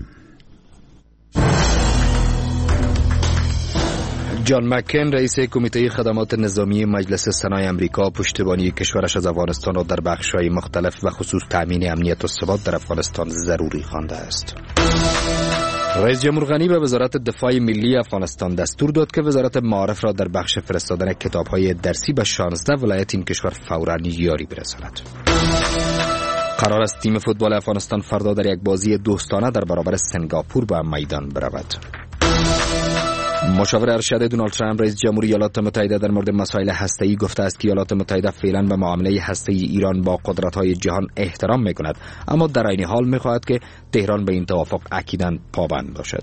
جان مکن رئیس کمیته خدمات نظامی مجلس سنای امریکا پشتیبانی کشورش از افغانستان را در بخش‌های مختلف و خصوص تامین امنیت و ثبات در افغانستان ضروری خوانده است. رئیس جمهور غنی به وزارت دفاع ملی افغانستان دستور داد که وزارت معارف را در بخش فرستادن کتاب‌های درسی به شانزده ولایت این کشور فوراً یاری برساند. قرار است تیم فوتبال افغانستان فردا در یک بازی دوستانه در برابر سنگاپور به میدان برود. مشاور ارشد دونالد ترامپ رئیس جمهوری ایالات متحده در مورد مسائل هسته‌ای گفته است که ایالات متحده فعلا به معامله هسته‌ای ایران با قدرت‌های جهان احترام می‌کند، اما در عین حال می‌خواهد که تهران به این توافق اکیداً پابند باشد.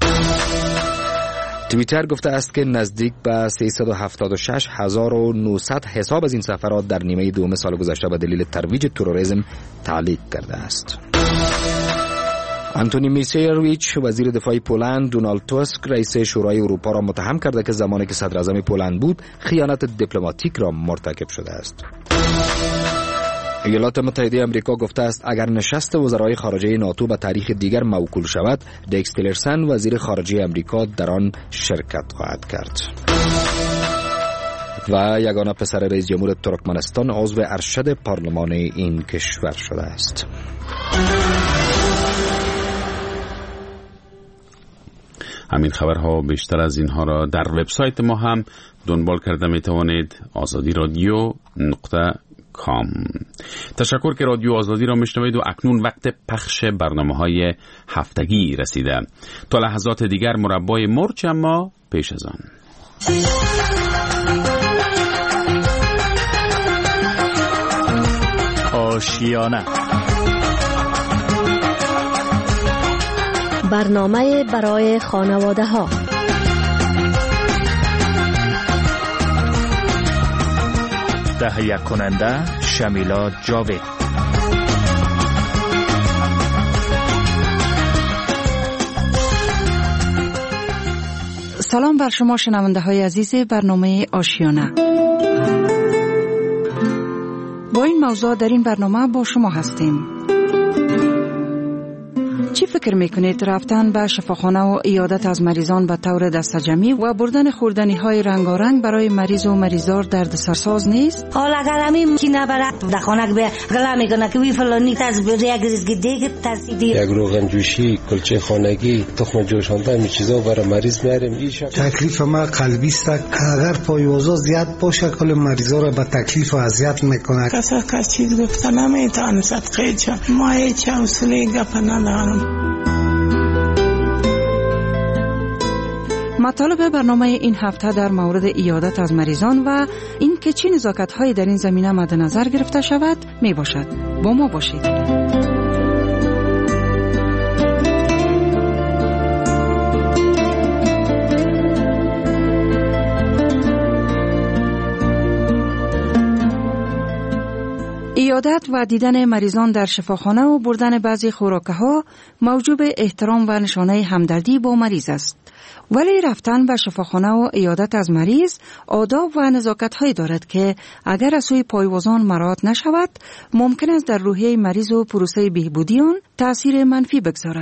توییتر گفته است که نزدیک به سیصد و هفتاد و شش هزار و نهصد حساب از این سفرات در نیمه دوم سال گذشته به دلیل ترویج تروریسم تعلیق کرده است. آنتونی میسیرویچ وزیر دفاع پولند دونالد توسک رئیس شورای اروپا را متهم کرده که زمانی که صدر اعظم پولند بود خیانت دیپلماتیک را مرتکب شده است. ایالات متحده آمریکا گفته است اگر نشست وزرای خارجه ناتو به تاریخ دیگر موکول شود، دکس تیلرسن وزیر خارجه آمریکا در آن شرکت خواهد کرد. و یگانه پسر رئیس جمهور ترکمنستان عضو ارشد پارلمان این کشور شده است. همین خبرها بیشتر از اینها را در وبسایت ما هم دنبال کرده می توانید. آزادی رادیو نقطه کام. تشکر که رادیو آزادی را میشنوید و اکنون وقت پخش برنامه های هفتگی رسیده. تا لحظات دیگر مربای مرچ، اما پیش از آن آشیانه، برنامه برای خانواده ها. تهیه کننده شمیلا جاوید. سلام بر شما شنونده های عزیز برنامه آشیانه. با این موضوع در این برنامه با شما هستیم. چی فکر میکنید رفتن به شفاخانه و عیادت از مریضان به طور دستجمعی و بردن خوردنی های رنگارنگ برای مریض و مریضار دردسرساز نیست؟ حالا اگر همین کی نبرد در خانه به غلا میکنه که وی فلانی تاز به یک دیگه ترسیدی یک روغن جوشی، کلچه خانگی، تخم جوشانده این چیزا برای مریض میاریم. ایشا تکلیف ما قلبی است. اگر پایوازا زیاد باشه کل مریضا را به تکلیف و اذیت میکنه. کسا که چیز گفته نمیتونه صدقه جان. ما هیچ حوصله گپ ندارم. مطالب برنامه این هفته در مورد عیادت از مریضان و این که چه نزاکت‌هایی در این زمینه مد نظر گرفته شود می باشد. با ما باشید. عیادت و دیدن مریضان در شفاخانه و بردن بعضی خوراک‌ها موجب احترام و نشانه همدردی با مریض است. ولی رفتن به شفاخانه و عیادت از مریض آداب و نزاکت‌هایی دارد که اگر از سوی پایوازان مراعات نشود ممکن است در روحیه مریض و پروسه بهبودی آن تأثیر منفی بگذارد.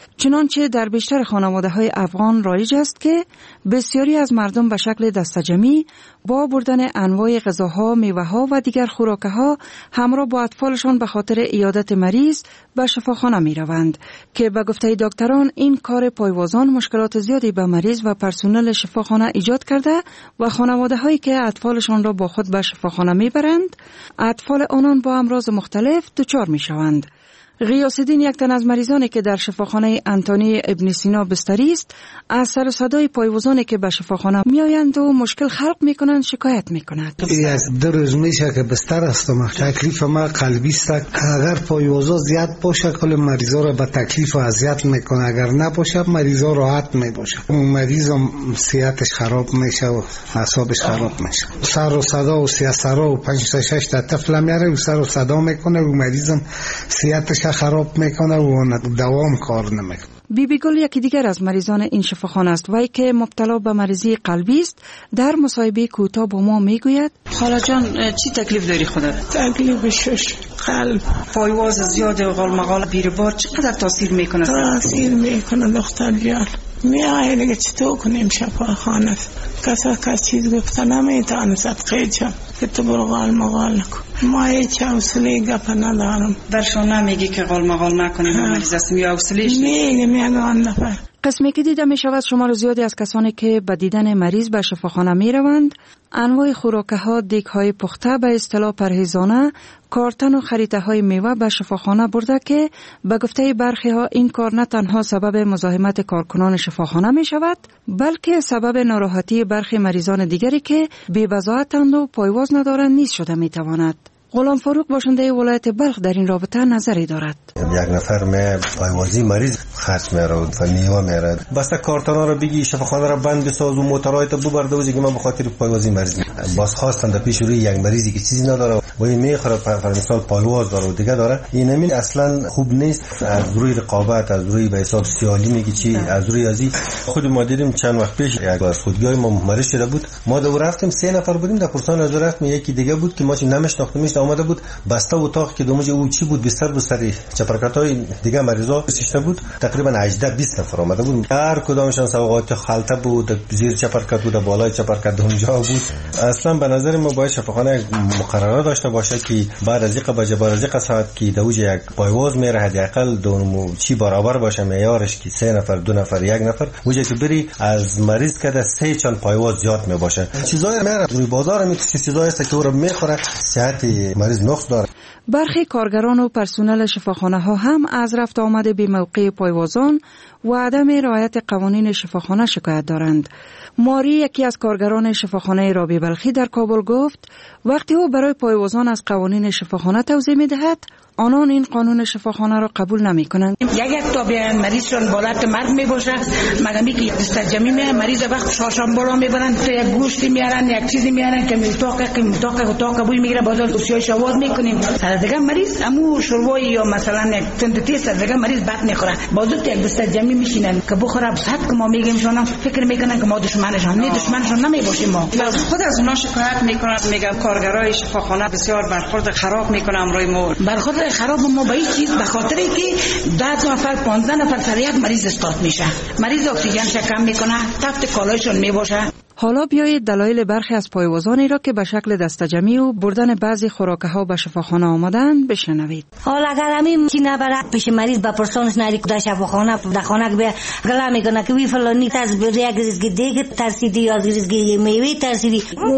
چنانچه در بیشتر خانواده‌های افغان رایج است که بسیاری از مردم به شکل دسته‌جمعی با بردن انواع غذاها، میوه‌ها و دیگر خوراک‌ها همراه با اطفالشان به خاطر عیادت مریض به شفاخانه می‌روند که به گفته دکتران این کار پایوازان مشکلات زیادی به مریض و پرسنل شفاخانه ایجاد کرده و خانواده‌هایی که اطفالشان را با خود به شفاخانه می‌برند، اطفال آنان با امراض مختلف دچار می‌شوند. غیاث الدین یک تن از مریضانی که در شفاخانه انتونی ابن سینا بستری است، از سر و صدای پایوازانی که به شفاخانه میآیند و مشکل خلق میکنند شکایت میکند. یک دو روز میشه که بستر هستم. تکلیف ما قلبی است. اگر پایوازا زیاد باشه کل مریضا را به تکلیف و اذیت میکنه، اگر نباشه مریضا راحت میباشه. اون مریض هم صحتش خراب میشه و اعصابش خراب میشه. سر و صدا و سیاسرا و پنج تا شش تا طفل میاره و سر و صدا میکنه و مریض هم صحتش خراب میکنه و دوام کار نمیکنه. بی بی گل یکی دیگر از مریضان این شفاخانه است. وی که مبتلا به مریضی قلبی است در مصاحبه کوتاه با ما میگوید: خاله جان چی تکلیف داری خودت؟ تکلیف شش قلب. پایواز زیاد و غالمغال بیربار چقدر تاثیر میکنه؟ تاثیر میکنه دختر جان. میای دیگه چطور کنیم شفاخانه؟ کسا کس چیز گفته نمیتونه صدقه جان که تو برو غالمغال نکن. ما هیچ حوصله گپ ندارم. برشون نمیگی که غالمغال نکنیم مریض هستیم یا حوصله‌اش میگه میگه نفر. قسمی که دیده می شود شمار زیادی از کسانی که به دیدن مریض به شفاخانه می روند انواع خوراکه ها، دیگ های پخته به اصطلاح پرهیزانه، کارتن و خریطه های میوه به شفاخانه برده که به گفته برخی ها این کار نه تنها سبب مزاحمت کارکنان شفاخانه می شود بلکه سبب ناراحتی برخی مریضان دیگری که بی بضاعتند و پایواز ندارند نیز شده می تواند. غلام فاروق باشنده ولایت بلخ در این رابطه نظری دارد. یک نفر می پایوازی مریض خرج میاره و میوه میاره، بس کارتنا رو بگی شفاخانه رو بند بساز و موتورایت ببرده و که من به خاطر پایوازی مریض باز خواستن در پیش روی یک مریضی که چیزی نداره و این میخوره پر مثال پایواز داره و دیگه داره، این همین اصلا خوب نیست. از روی رقابت، از روی به حساب سیالی میگی چی، از روی ازی خود ما دیدیم چند وقت پیش یک از خودگاه ما مریض شده بود، ما دور رفتیم سه نفر بودیم در پرسان از رفتیم یکی دیگه بود که ما چی نمیشناختیمش اومده بود بسته اتاق که دومج او چی بود بستر بستری چپرکتای دیگه مریضا سیسته بود، تقریبا هجده بیست نفر اومده بود، هر کدامشان سوغات خلطه بود، زیر چپرکت بود، بالای چپرکت اونجا بود. اصلا به نظر ما باید شفاخانه مقرره داشته باشه که بعد از یک بجه بعد از یک ساعت که دوج یک پایواز میره حداقل دو چی برابر باشه معیارش که سه نفر دو نفر یک نفر وجه که بری از مریض کده سه چند پایواز زیاد می باشه. چیزای میره روی بازار می چیزایی است که او رو میخوره صحت مریض نقص داره. برخی کارگران و پرسنل شفاخانه ها هم از رفت آمد بی موقع پایوازان و عدم رعایت قوانین شفاخانه شکایت دارند. ماری یکی از کارگران شفاخانه رابی بلخی در کابل گفت وقتی او برای پایوازان از قوانین شفاخانه توضیح می دهد آنان این قانون شفاخانه را قبول نمی کنند. یک یک تا بیان مریضشون بالات مرگ می باشه مگه می که دستجمی می مریض وقت شاشان بالا می برن تو یک گوشتی میارن یک چیزی میارن که میتاق که میتاق تا بوی میگیره بازار دوسیای شواز میکنیم سر دیگه مریض امو شروعی یا مثلا یک تندتی سر دیگه مریض بد میخوره بازار یک دستجمی میشینن که بخوره صد که ما میگیم شون فکر میکنن که ما دشمنشان نه دشمنشون نمی باشیم. ما خود از اونا شکایت میکنن میگن کارگرای شفاخانه بسیار برخورد خراب میکنن روی ما برخورد خراب ما به این چیز به خاطر که ده نفر پانزده نفر سر یک مریض استاد میشه مریض اکسیژنش کم میکنه تفت کالایشون میباشه. حالا بیایید دلایل برخی از پایوازانی را که به شکل دسته‌جمعی و بردن بعضی خوراکه ها به شفاخانه آمدند بشنوید. حالا اگر همین چی نبره پیش مریض با پرسونش نری در شفاخانه در خانه به گلا میکنه که وی فلانی تاز به یک دیگه ترسیدی یا دیگه میوه ترسیدی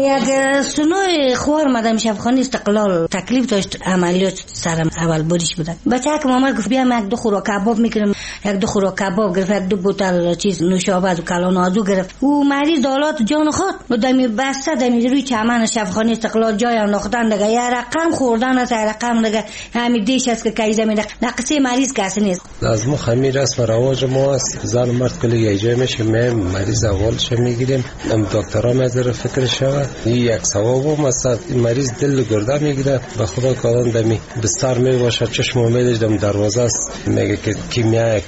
یک سنوی خوار مدام شفاخانه استقلال تکلیف داشت عملیات سرم اول بریش بودن بچه که مامان گفت بیام یک دو خوراک کباب میکنم یک دو خوراک کباب گرفت یک دو بوتل چیز نوشابه و کلان آدو گرفت و مریض دالات جان خود و دمی بسته دمی روی چمن شفاخانه استقلال جای انداختن دیگه یه رقم خوردن است رقم دیگه همین دیش است که کایزه میده نقصه مریض کسی نیست. از ما همین رسم و رواج ما است زن مرد کلی یه جای میشه ما مریض اولش میگیریم ام دکترها مزر فکر شود این یک ثواب مثلا مریض دل گرده میگیره به خدا کاران دمی بستر میباشه چشم امیدش دم دروازه است میگه که کیمیا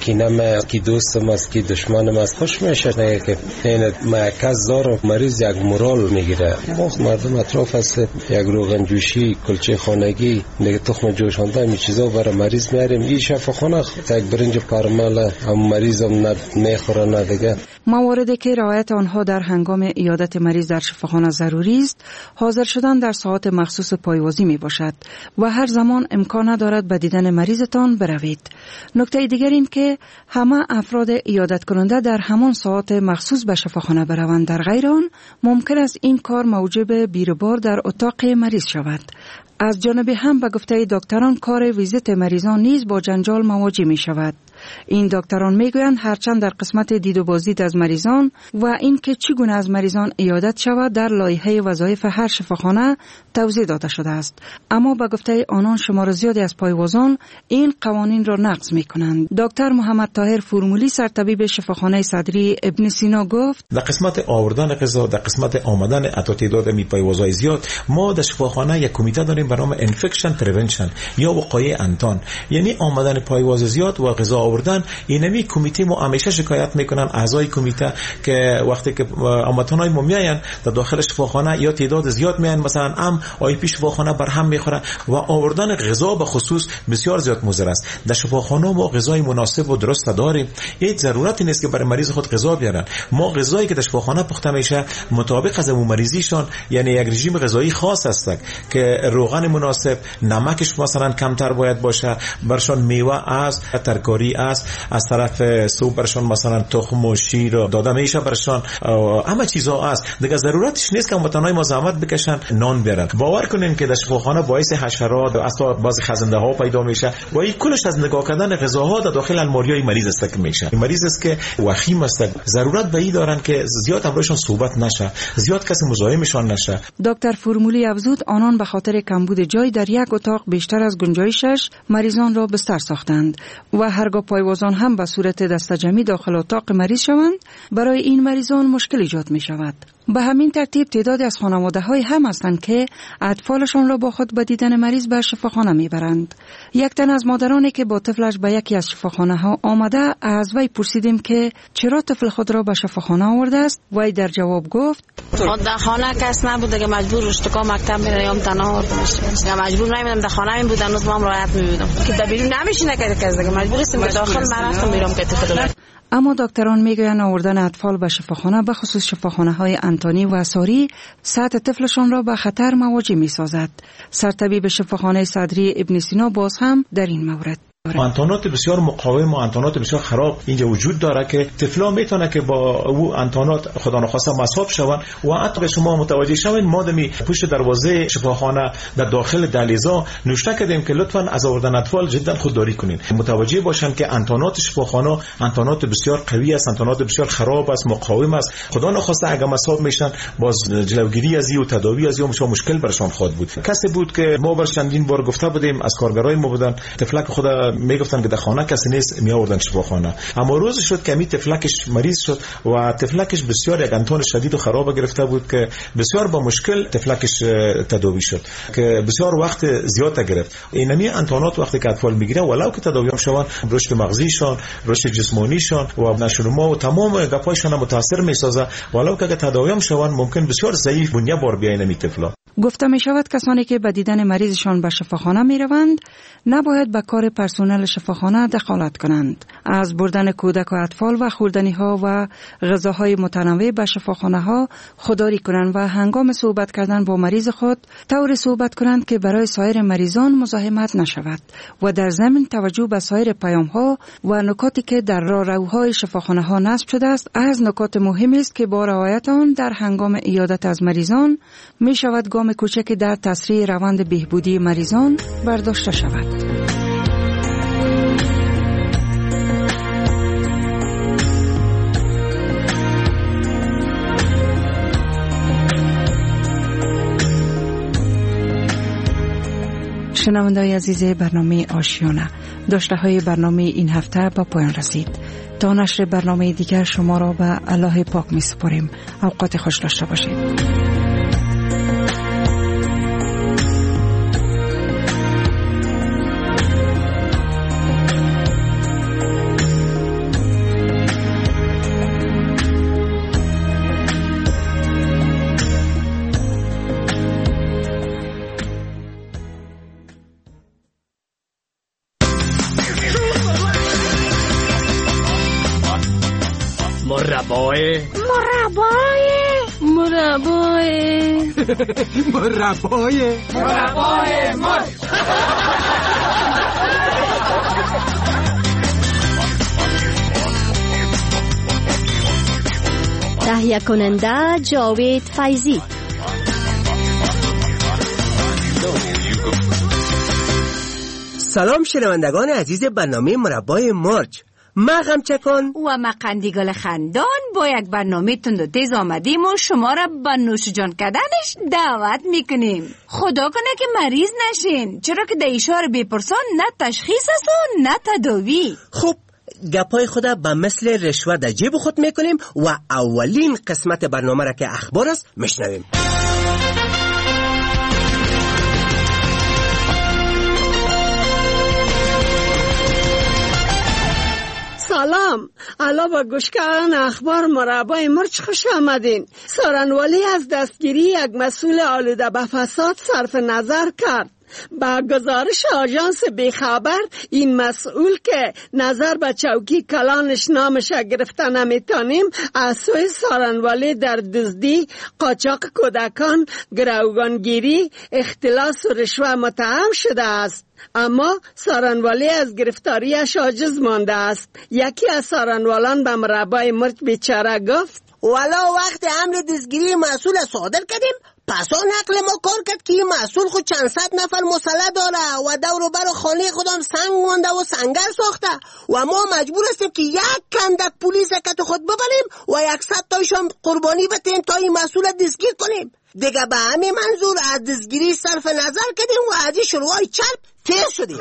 کینم است کی دوستم است کی دشمنم است خوش میشه نه که این مرکز زار مریض یک مورال میگیره. باز مردم اطراف است یک روغن جوشی کلچه خانگی دیگه تخم جوشانده می چیزا برای مریض میاریم. این شفاخانه یک برنج پرمل هم مریض هم نه میخوره نه دیگه. مواردی که رعایت آنها در هنگام عیادت مریض در شفاخانه ضروری است، حاضر شدن در ساعات مخصوص پایوازی می باشد و هر زمان امکان ندارد به دیدن مریضتان بروید. نکته دیگر این که همه افراد عیادت کننده در همان ساعات مخصوص به شفاخانه بروند، در غیر آن ممکن است این کار موجب بیروبار در اتاق مریض شود. از جانب هم به گفته دکتران کار ویزیت مریضان نیز با جنجال مواجه می شود. این دکتران میگویند هرچند در قسمت دید و بازدید از مریضان و اینکه چگونه از مریضان عیادت شود در لایحه وظایف هر شفاخانه توضیح داده شده است، اما به گفته آنان شمار زیادی از پایوازان این قوانین را نقض میکنند. دکتر محمد طاهر فرمولی سرطبیب شفاخانه صدری ابن سینا گفت در قسمت آوردن غذا، در قسمت آمدن اتا تعداد می پایوازای زیاد، ما در شفاخانه یک کمیته داریم به نام انفکشن پریونشن یا وقایع انتان، یعنی آمدن پایواز زیاد و غذا آوردن. اینمی کمیته ما همیشه شکایت میکنن اعضای کمیته که وقتی که آمدنای ما میاین در داخل شفاخانه یا تعداد زیاد میاین، مثلا ام آی پی شفاخانه بر هم میخوره و آوردن غذا به خصوص بسیار زیاد مضر است. در شفاخانه ما غذای مناسب و درست داریم، هیچ ضرورتی نیست که برای مریض خود غذا بیارن. ما غذایی که در شفاخانه پخته میشه مطابق از مریضیشان، یعنی یک رژیم غذایی خاص است که روغن مناسب، نمکش مثلا کمتر باید باشه، برشان میوه است، ترکاری است، از طرف سو برشان مثلا تخم و شیر داده میشه، برشان همه چیزا است. دیگه ضرورتش نیست که هموطنای ما زحمت بکشن نان بیارن. باور کنین که در شفاخانه باعث حشرات و اصلا بعضی خزنده ها پیدا میشه و این کلش از نگاه کردن غذاها در داخل الماریای مریض است که میشه. مریض است که وخیم است، ضرورت به این دارن که زیاد همراهشون صحبت نشه، زیاد کسی مزاحمشان نشه. دکتر فرمولی افزود آنان به خاطر کمبود جای در یک اتاق بیشتر از گنجایشش مریضان را بستر ساختند و هرگاه پایوازان هم به صورت دسته‌جمعی داخل اتاق مریض شوند برای این مریضان مشکل ایجاد می شود. به همین ترتیب تعدادی از خانواده‌های هم هستند که اطفالشان را با خود به دیدن مریض به شفاخانه میبرند. یک تن از مادرانی که با طفلش به یکی از شفاخانه‌ها آمده از وی پرسیدیم که چرا طفل خود را به شفاخانه آورده است. وی در جواب گفت در خانه کس نبوده که مجبور رشتکا مکتب میره یا تنها آورده میشه، یا مجبور نمیدم در خانه می بودن، روز ما هم رعایت میبودم که در بیرون نمیشینه که کس دیگه مجبور استیم که داخل من رفتم بیرون که طفل. اما دکتران میگویند آوردن اطفال به شفاخانه به خصوص شفاخانه‌های انتانی و ساری سطح طفلشان را به خطر مواجه می‌سازد. سرطبیب شفاخانه صدری ابن سینا باز هم در این مورد انتانات بسیار مقاوم و انتانات بسیار خراب اینجا وجود داره که طفلا میتونه که با او انتانات خدا نخواسته مصاب شون و حتی شما متوجه شوین ما دمی پشت دروازه شفاخانه در داخل دهلیزا نوشته کردیم که لطفاً از آوردن اطفال جدا خودداری کنین، متوجه باشن که انتانات شفاخانه انتانات بسیار قوی است، انتانات بسیار خراب است، مقاوم است. خدا نخواسته اگه مصاب میشن باز جلوگیری از این و تداوی از این مشکل برشان خواهد بود. کسی بود که ما برش چندین بار گفته بودیم از کارگرای ما بودن تفلک خدا میگفتن که در خانه کسی نیست می آوردن شفاخانه، اما روز شد که می تفلکش مریض شد و تفلکش بسیار یک انتان شدید و خراب گرفته بود که بسیار با مشکل تفلکش تداوی شد که بسیار وقت زیاد گرفت. اینمی انتانات وقتی که اطفال میگیرن ولو که تداوی هم شون رشد مغزیشان، رشد جسمانیشان و نشونما و تمام گپایشان متاثر میسازه، ولو که تداوی هم شون ممکن بسیار ضعیف بنیه بار بیاین می طفلا. گفته می شود کسانی که به دیدن مریضشان به شفاخانه می روند نباید به کار پرسنل شفاخانه دخالت کنند. از بردن کودک و اطفال و خوردنی ها و غذاهای متنوع به شفاخانه ها خودداری کنند و هنگام صحبت کردن با مریض خود طور صحبت کنند که برای سایر مریضان مزاحمت نشود و در ضمن توجه به سایر پیام ها و نکاتی که در راهروهای شفاخانه ها نصب شده است از نکات مهمی است که با رعایت آن در هنگام عیادت از مریضان می شود گام کوچکی در تسریع روند بهبودی مریضان برداشته شود. شنونده‌های عزیز برنامه آشیانه، داشته های برنامه این هفته با پایان رسید. تا نشر برنامه دیگر شما را به الله پاک می سپاریم. اوقات خوش داشته باشید. مربای مربای مربای مربای مربای مرچ. تهیه کننده جاوید فیضی. سلام شنوندگان عزیز برنامه مربای مرچ. ما غمچکان و ما قندیگل خندان با یک برنامه تند و تیز آمدیم و شما را به نوش جان کردنش دعوت میکنیم. خدا کنه که مریض نشین، چرا که در اشار بپرسان نه تشخیص است و نه تداوی. خب گپای خدا به مثل رشوه در جیب خود میکنیم و اولین قسمت برنامه را که اخبار است میشنویم. سلام، علا با گوش کردن اخبار مربای مرچ خوش آمدین. سارنوالی از دستگیری یک مسئول آلوده به فساد صرف نظر کرد. با گزارش آژانس بیخبر این مسئول که نظر به چوکی کلانش نامش گرفته نمیتونیم از سوی سارنوالی در دزدی، قاچاق کودکان، گروگانگیری، اختلاس و رشوه متهم شده است. اما سارنوالی از گرفتاریش عاجز مانده است. یکی از سارنوالان به مربای مرچ بیچاره گفت والا وقت امر دزگیری مسئول صادر کردیم، پس آن نقل ما کار کرد که این مسئول خود چند صد نفر مسلح داره و دور و بر خانه خودم سنگ مانده و سنگر ساخته و ما مجبور هستیم که یک کندک پلیس کت خود ببریم و یک صد تایشان قربانی بتیم تا این مسئول دزگیر کنیم. دیگه به همین منظور از دزگیری صرف نظر کردیم و از این شروعای چرب تیز شدیم.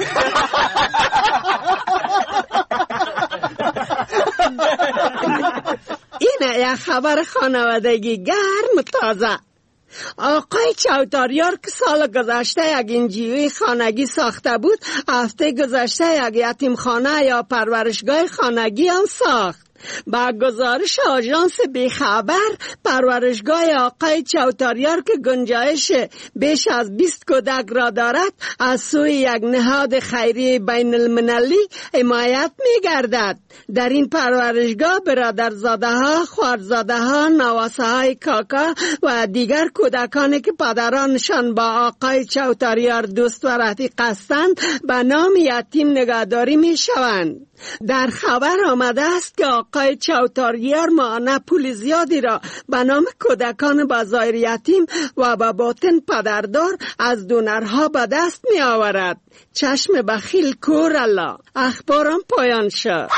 اینه یک خبر خانوادگی گرم تازه. آقای چوتاریار که سال گذشته یک انجیوی خانگی ساخته بود، هفته گذشته یک یتیم خانه یا پرورشگاه خانگی هم ساخت. با گزارش آژانس بیخبر، پرورشگاه آقای چوتاریار که گنجایش بیش از بیست کودک را دارد از سوی یک نهاد خیری بین المللی حمایت می گردد. در این پرورشگاه برادرزاده ها، خوارزاده ها، نواسه های کاکا و دیگر کودکانی که پدرانشان با آقای چوتاریار دوست و رفیق هستند به نام یتیم نگهداری می شوند. در خبر آمده است که آقای چوتاریار معانه پول زیادی را به نام کودکان با ظاهر یتیم و به باطن پدردار از دونرها به دست می آورد. چشم بخیل کور الله. اخبارم پایان شد.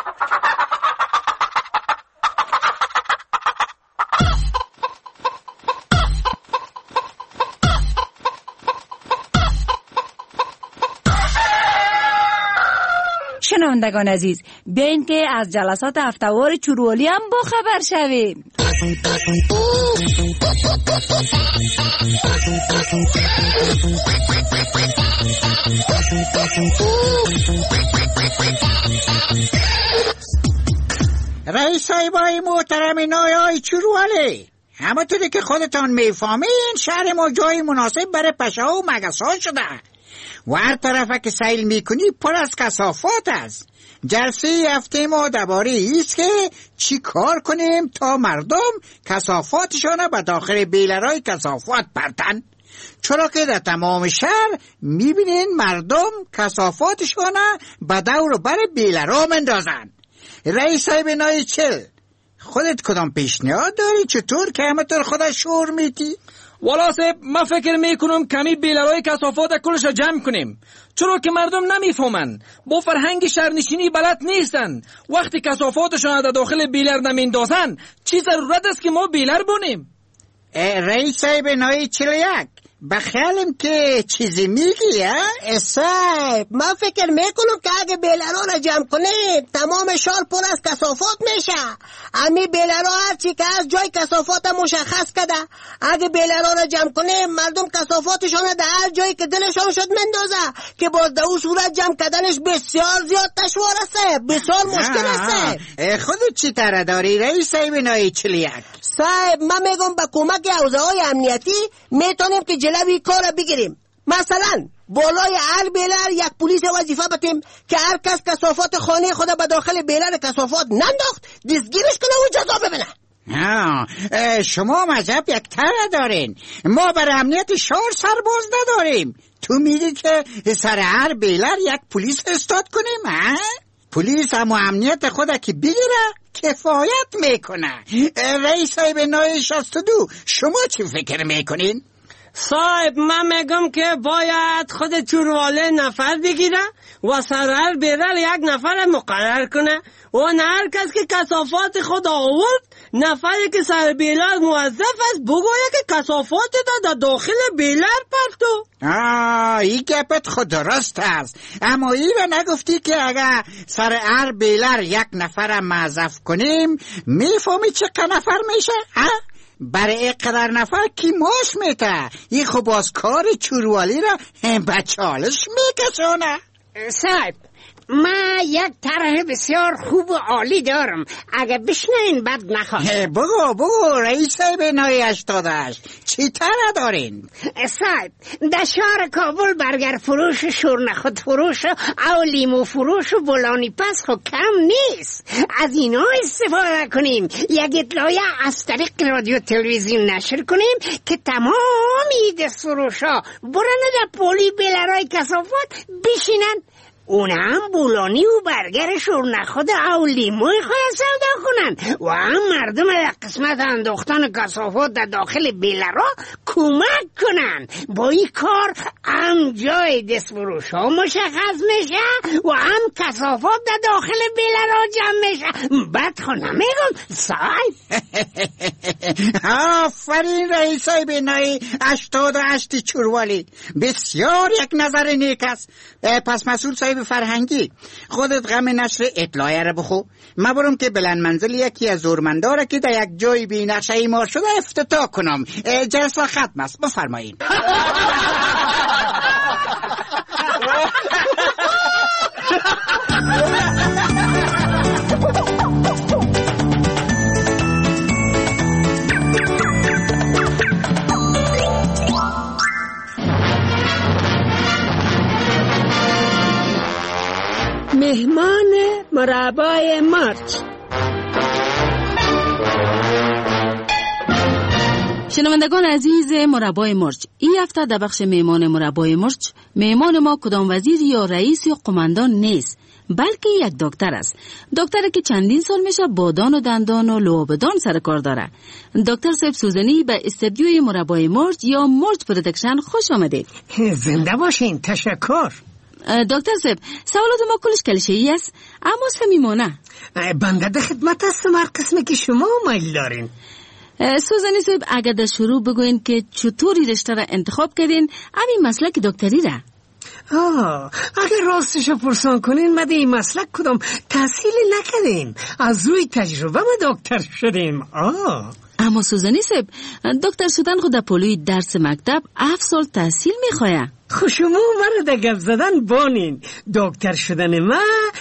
شنوندگان عزیز، بیاین که از جلسات هفتهوار چوروالی هم با خبر شویم. رئیس صاحبای محترم نایای چوروالی، همونطوری که خودتان میفهمین شهر ما جای مناسب برای پشه ها و مگس ها شده و هر طرفه که سیل میکنی پر از کثافات است. جلسه هفته ما درباره ایست که چی کار کنیم تا مردم کثافاتشان به داخل بیلرهای کثافات پرتن، چرا که در تمام شهر میبینین مردم کثافاتشان به دور و بر بیلرها مندازن. رئیس صاحب نای چل، خودت کدام پیشنهاد داری چطور که همطور خودت شعور میتی؟ والا صاحب، ما فکر میکنم کمی بیلرهای کثافات کلش را جمع کنیم، چرا که مردم نمیفهمن، با فرهنگ شهرنشینی بلد نیستن. وقتی کثافاتشان در داخل بیلر نمیندازن چی ضرورت است که ما بیلر بونیم؟ رئیس صاحب نای چل یک، بخیالم که چیزی میگی ها؟ صاحب ما فکر میکنم که اگه بیلرها را جمع کنه تمام شهر پر از کثافات میشه. امی بیلرها هرچی که از جای کثافات مشخص کده، اگه بیلرها را جمع کنه مردم کثافاتشان در هر جایی که دلشان شد مندازه که باز در اون صورت جمع کردنش بسیار زیاد دشوار است، بسیار مشکل است. خودت چی تره داری رئیس صاحب نای چل یک؟ صاحب من میگم با کمک حوزه های امنیتی میتونیم که جلوی کار بگیریم. مثلا بالای هر بیلر یک پلیس وظیفه بتیم که هر کس کثافات خانه خود به داخل بیلر کثافات ننداخت دستگیرش کنه و جزا ببینه. شما مذهب یک طرح دارین، ما برای امنیت شهر سرباز نداریم. تو میگی که سر هر بیلر یک پلیس استاد کنیم؟ ها؟ پلیس هم امنیت خود که بگیره کفایت میکنه. رئیس صاحب نای شصت و دو شما چی فکر میکنین؟ صاحب من میگم که باید خود چورواله نفر بگیره و سر هر بیلر یک نفر مقرر کنه و نه هر کس که کثافات خود آورد نفری که سر بیلر موظف است بگویه که کثافات دا داخل بیلر پرتو. آه این گپت خود درست است، اما این رو نگفتی که اگر سر هر بیلر یک نفر موظف کنیم میفهمی چه نفر میشه؟ ها؟ برای اقدر نفر کی ماش میته؟ این خب باز کار چوروالی را هم بچالش میکسونه. صاحب من یک طرح بسیار خوب و عالی دارم، اگه بشنین بد نخواه. بگو بگو رئیس صاحب نای هشتاد و هشت چی طرح دارین؟ صاحب در شهر کابل برگر فروش، شورنخود فروش او لیمو فروش و بولانی پس خب کم نیست. از اینا استفاده کنیم، یک اطلاعیه از طریق رادیو تلویزیون نشر کنیم که تمامی دست فروش ها برنه در پولی بیلرهای کثافات بشینن، اون هم بولانی و برگر شورنخود او لیموی خواهد سودا کنن و هم مردم در قسمت انداختن کثافات در داخل بیلرها کمک کنن. با این کار هم جای دستفروش ها مشخص میشه و هم کثافات در داخل بیلرها جمع میشه. بد خو نمیگم صاحب. آفرین رئیس صاحب نای هشتاد و هشت چوروالی، بسیار یک نظر نیک است. پس مسئول صاحب فرهنگی خودت غم نشر اطلاعیه را بخو، ما برم که بلند منزل یکی از زورمنداره که در یک جای بی نقشه ایمار شده افتتاح کنم. جلسه ختم است، بفرمایید. مهمان مربای مرچ. شنوندگان عزیز مربای مرچ، این هفته در بخش مهمان مربای مرچ مهمان ما کدام وزیر یا رئیس یا قماندان نیست، بلکه یک دکتر است. دکتری که چندین سال میشه با دان و دندان و لوابدان سر کار داره. دکتر صاحب سوزنی به استودیوی مربای مرچ یا مرچ پرودکشن خوش آمدید. زنده باشین. تشکر. دکتر صاحب سوالات ما کلش کلیشه‌ای است اما صمیمانه. بنده در خدمت هستم هر قسمی که شما میل دارین. سوزنی صاحب اگر در شروع بگوین که چطوری رشته را انتخاب کردین همین مسلک دکتری را؟ آه اگر راستش رو پرسان کنین ما این مسلک کدام تحصیل نکردیم، از روی تجربه ما دکتر شدیم. آه اما سوزنی صاحب دکتر شدن خود در پلوی درس مکتب هفت سال تحصیل میخواه. خوشمو مرا در گپ زدن بانین. دکتر شدن ما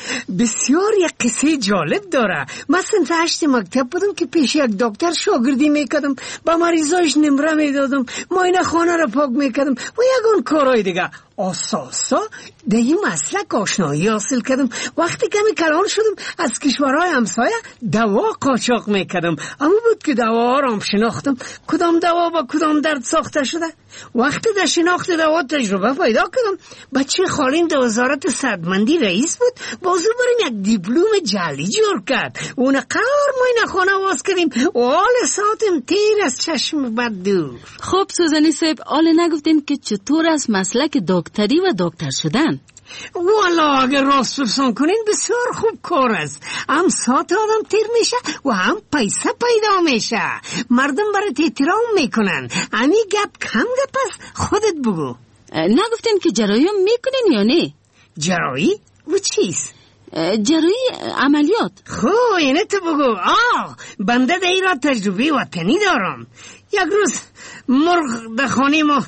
بسیار یک قصه جالب داره. من سنت هشت مکتب بودم که پیش یک دکتر شاگردی میکردم، با مریضاش نمره میدادم، معاینه خانه را پاک میکردم و یگان کارهای دیگه. آساسا در این مسلک آشنایی حاصل کردم. وقتی کمی کلان شدم از کشورهای همسایه دوا قاچاق میکردم، اما بود که دوا را هم شناختم کدام دوا با کدام درد ساخته شده. وقتی در شناخت دوا تجربه پیدا کردم، بچه خالیم در وزارت صحتمندی رئیس بود، بازو بریم یک دیپلم جعلی جور کرد. اون قرار معاینه خانه واس کردیم و حال ساعتم تیر از چشم بد دور. خب سوزنی صاحب حالا نگفتین که چطور از مسلک دکتری و دکتر شدن؟ والا اگر راست پرسان کنین بسیار خوب کار است. هم ساعت آدم تیر میشه و هم پیسه پیدا میشه. مردم برات احترام میکنن. امی گپ کم گپ است، خودت بگو. نگفتین که جراحی میکنین یا نه؟ جراحی؟ و چیست؟ جراحی عملیات. خب اینه تو بگو. آه بنده در ایران تجربه وطنی دارم. یک روز مرغ در خانه ما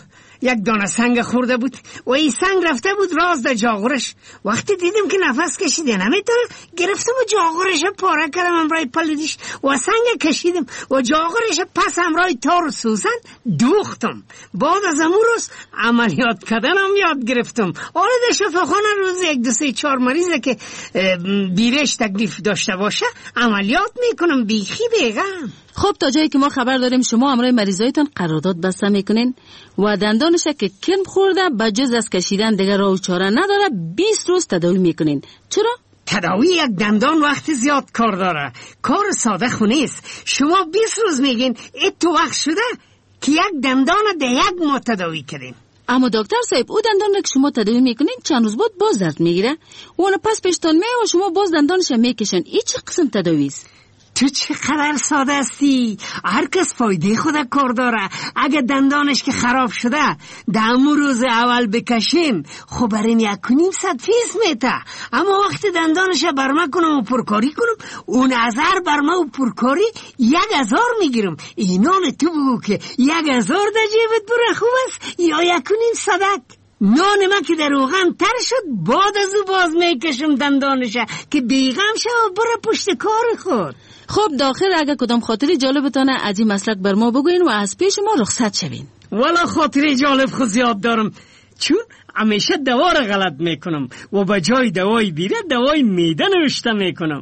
یک دانه سنگ خورده بود و این سنگ رفته بود راز در جاغورش. وقتی دیدم که نفس کشیده نمیتونه، گرفتم و جاغورش پاره کردم امرای پلیدش و سنگ کشیدم و جاغورش پس امرای تار و سوزن دوختم. بعد از امون روز عملیات کردنم یاد گرفتم. حالا در شفاخانه روز یک دو سه چهار مریضه که بیرش تکلیف داشته باشه عملیات میکنم بیخی بیغم. خب تا جایی که ما خبر داریم شما امرای مریضایتان قرارداد بسته میکنین و دندانش که کم خورده به جز از کشیدن دیگر راه و چاره نداره، بیست روز تداوی میکنین. چرا؟ تداوی یک دندان وقت زیاد کار داره، کار ساده خونه است. شما بیست روز میگین ات تو وقت شده که یک دندان ده یک ماه تداوی کردین. اما دکتر صاحب او دندان را که شما تداوی میکنین چند روز بعد باز درد میگیره و اون پس پیشتان می و شما باز دندانش میکشن. این چه قسم تداوی است؟ تو چقدر ساده استی. هر کس فایده خود کار داره. اگه دندانش که خراب شده دمو روز اول بکشیم خب بریم یک کنیم صد فیس میته. اما وقتی دندانش برمه کنم و پرکاری کنم اون هزار برمه و پرکاری یک هزار میگیرم. اینان تو بگو که یک هزار در جیبت بره خوب است یا یک کنیم صدک. نان من که در روغن تر شد بعد از او باز میکشم دندانشه که بیغم شه و بره پشت کار خود. خب داخل اگه کدام خاطری جالبتانه از این مسلک بر ما بگوین و از پیش ما رخصت شوین. والا خاطری جالب خود زیاد دارم، چون همیشه دوا را غلط میکنم و به جای دوای بیره دوای میده نوشته میکنم.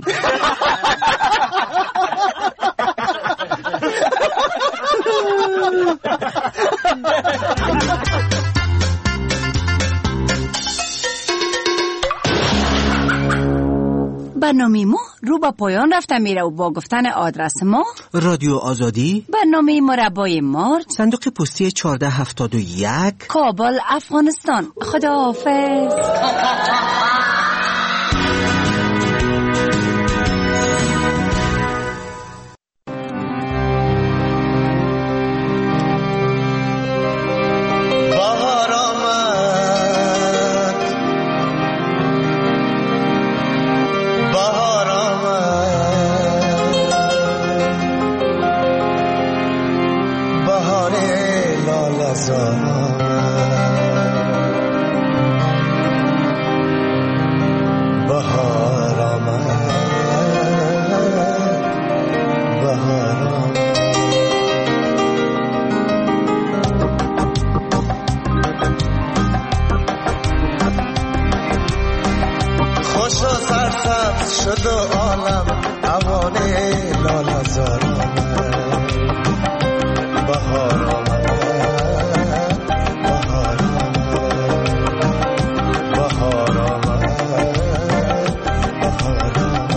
برنامه ما رو به پایان رفته میره و با گفتن آدرس ما: رادیو آزادی، برنامه مربای مارچ، صندوق پستی چهارده هفتاد و یک، کابل، افغانستان. خدا حافظ. شد و عالم اوانه لاله زار آمد، بهار آمد، بهار آمد، بهار آمد، بهار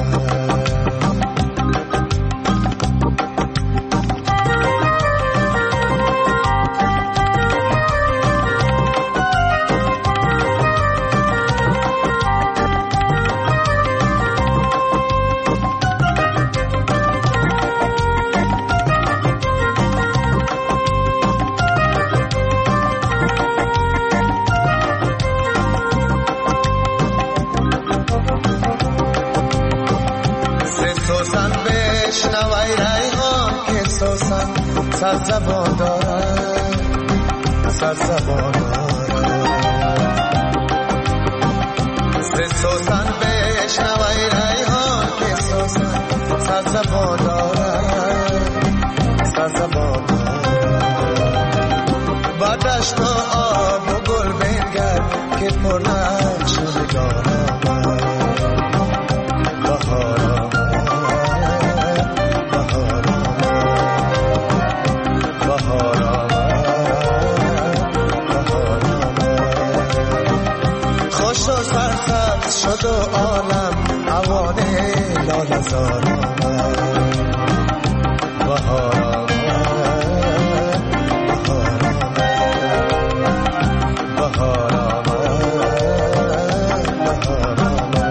سرزبان دارد، سرزبان دارد، ز سوسن بشنوی ریحان که سوسن سرزبان دارد، سرزبان دارد. با دشت و آب و گل بنگر که پر نقشون دارد، بهار شد و عالم اوانه لاله زار آمد، بهار آمد، بهار آمد، بهار آمد، بهار آمد.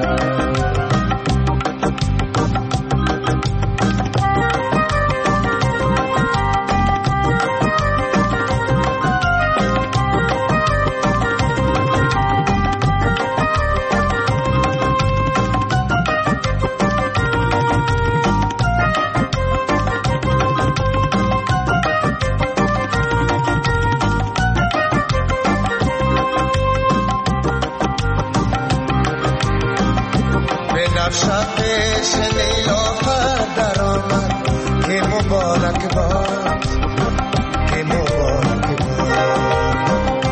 شب پیش نیلوفر در آمد که مبارک باد که مبارک باد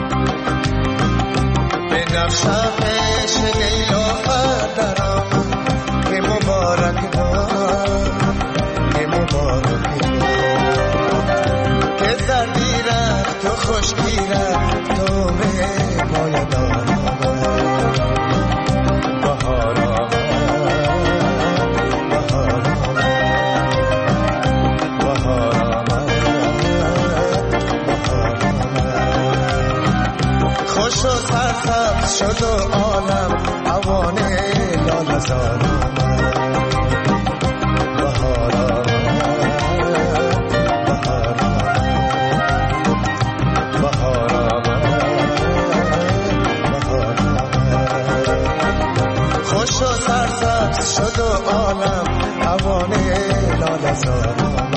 به نفشم پیش نیلوفر در آمد که مبارک باد که مبارک باد که دردی رفت و خشکی رفت تو به باید آمد بهار آمد بهار آمد بهار آمد بهار آمد خوش و سرسبز شد و عالم اوان لاله‌زار آمد بهار آمد بهار آمد بهار آمد بهار آمد خوش و سرسبز شد و عالم اوان لاله‌زار آمد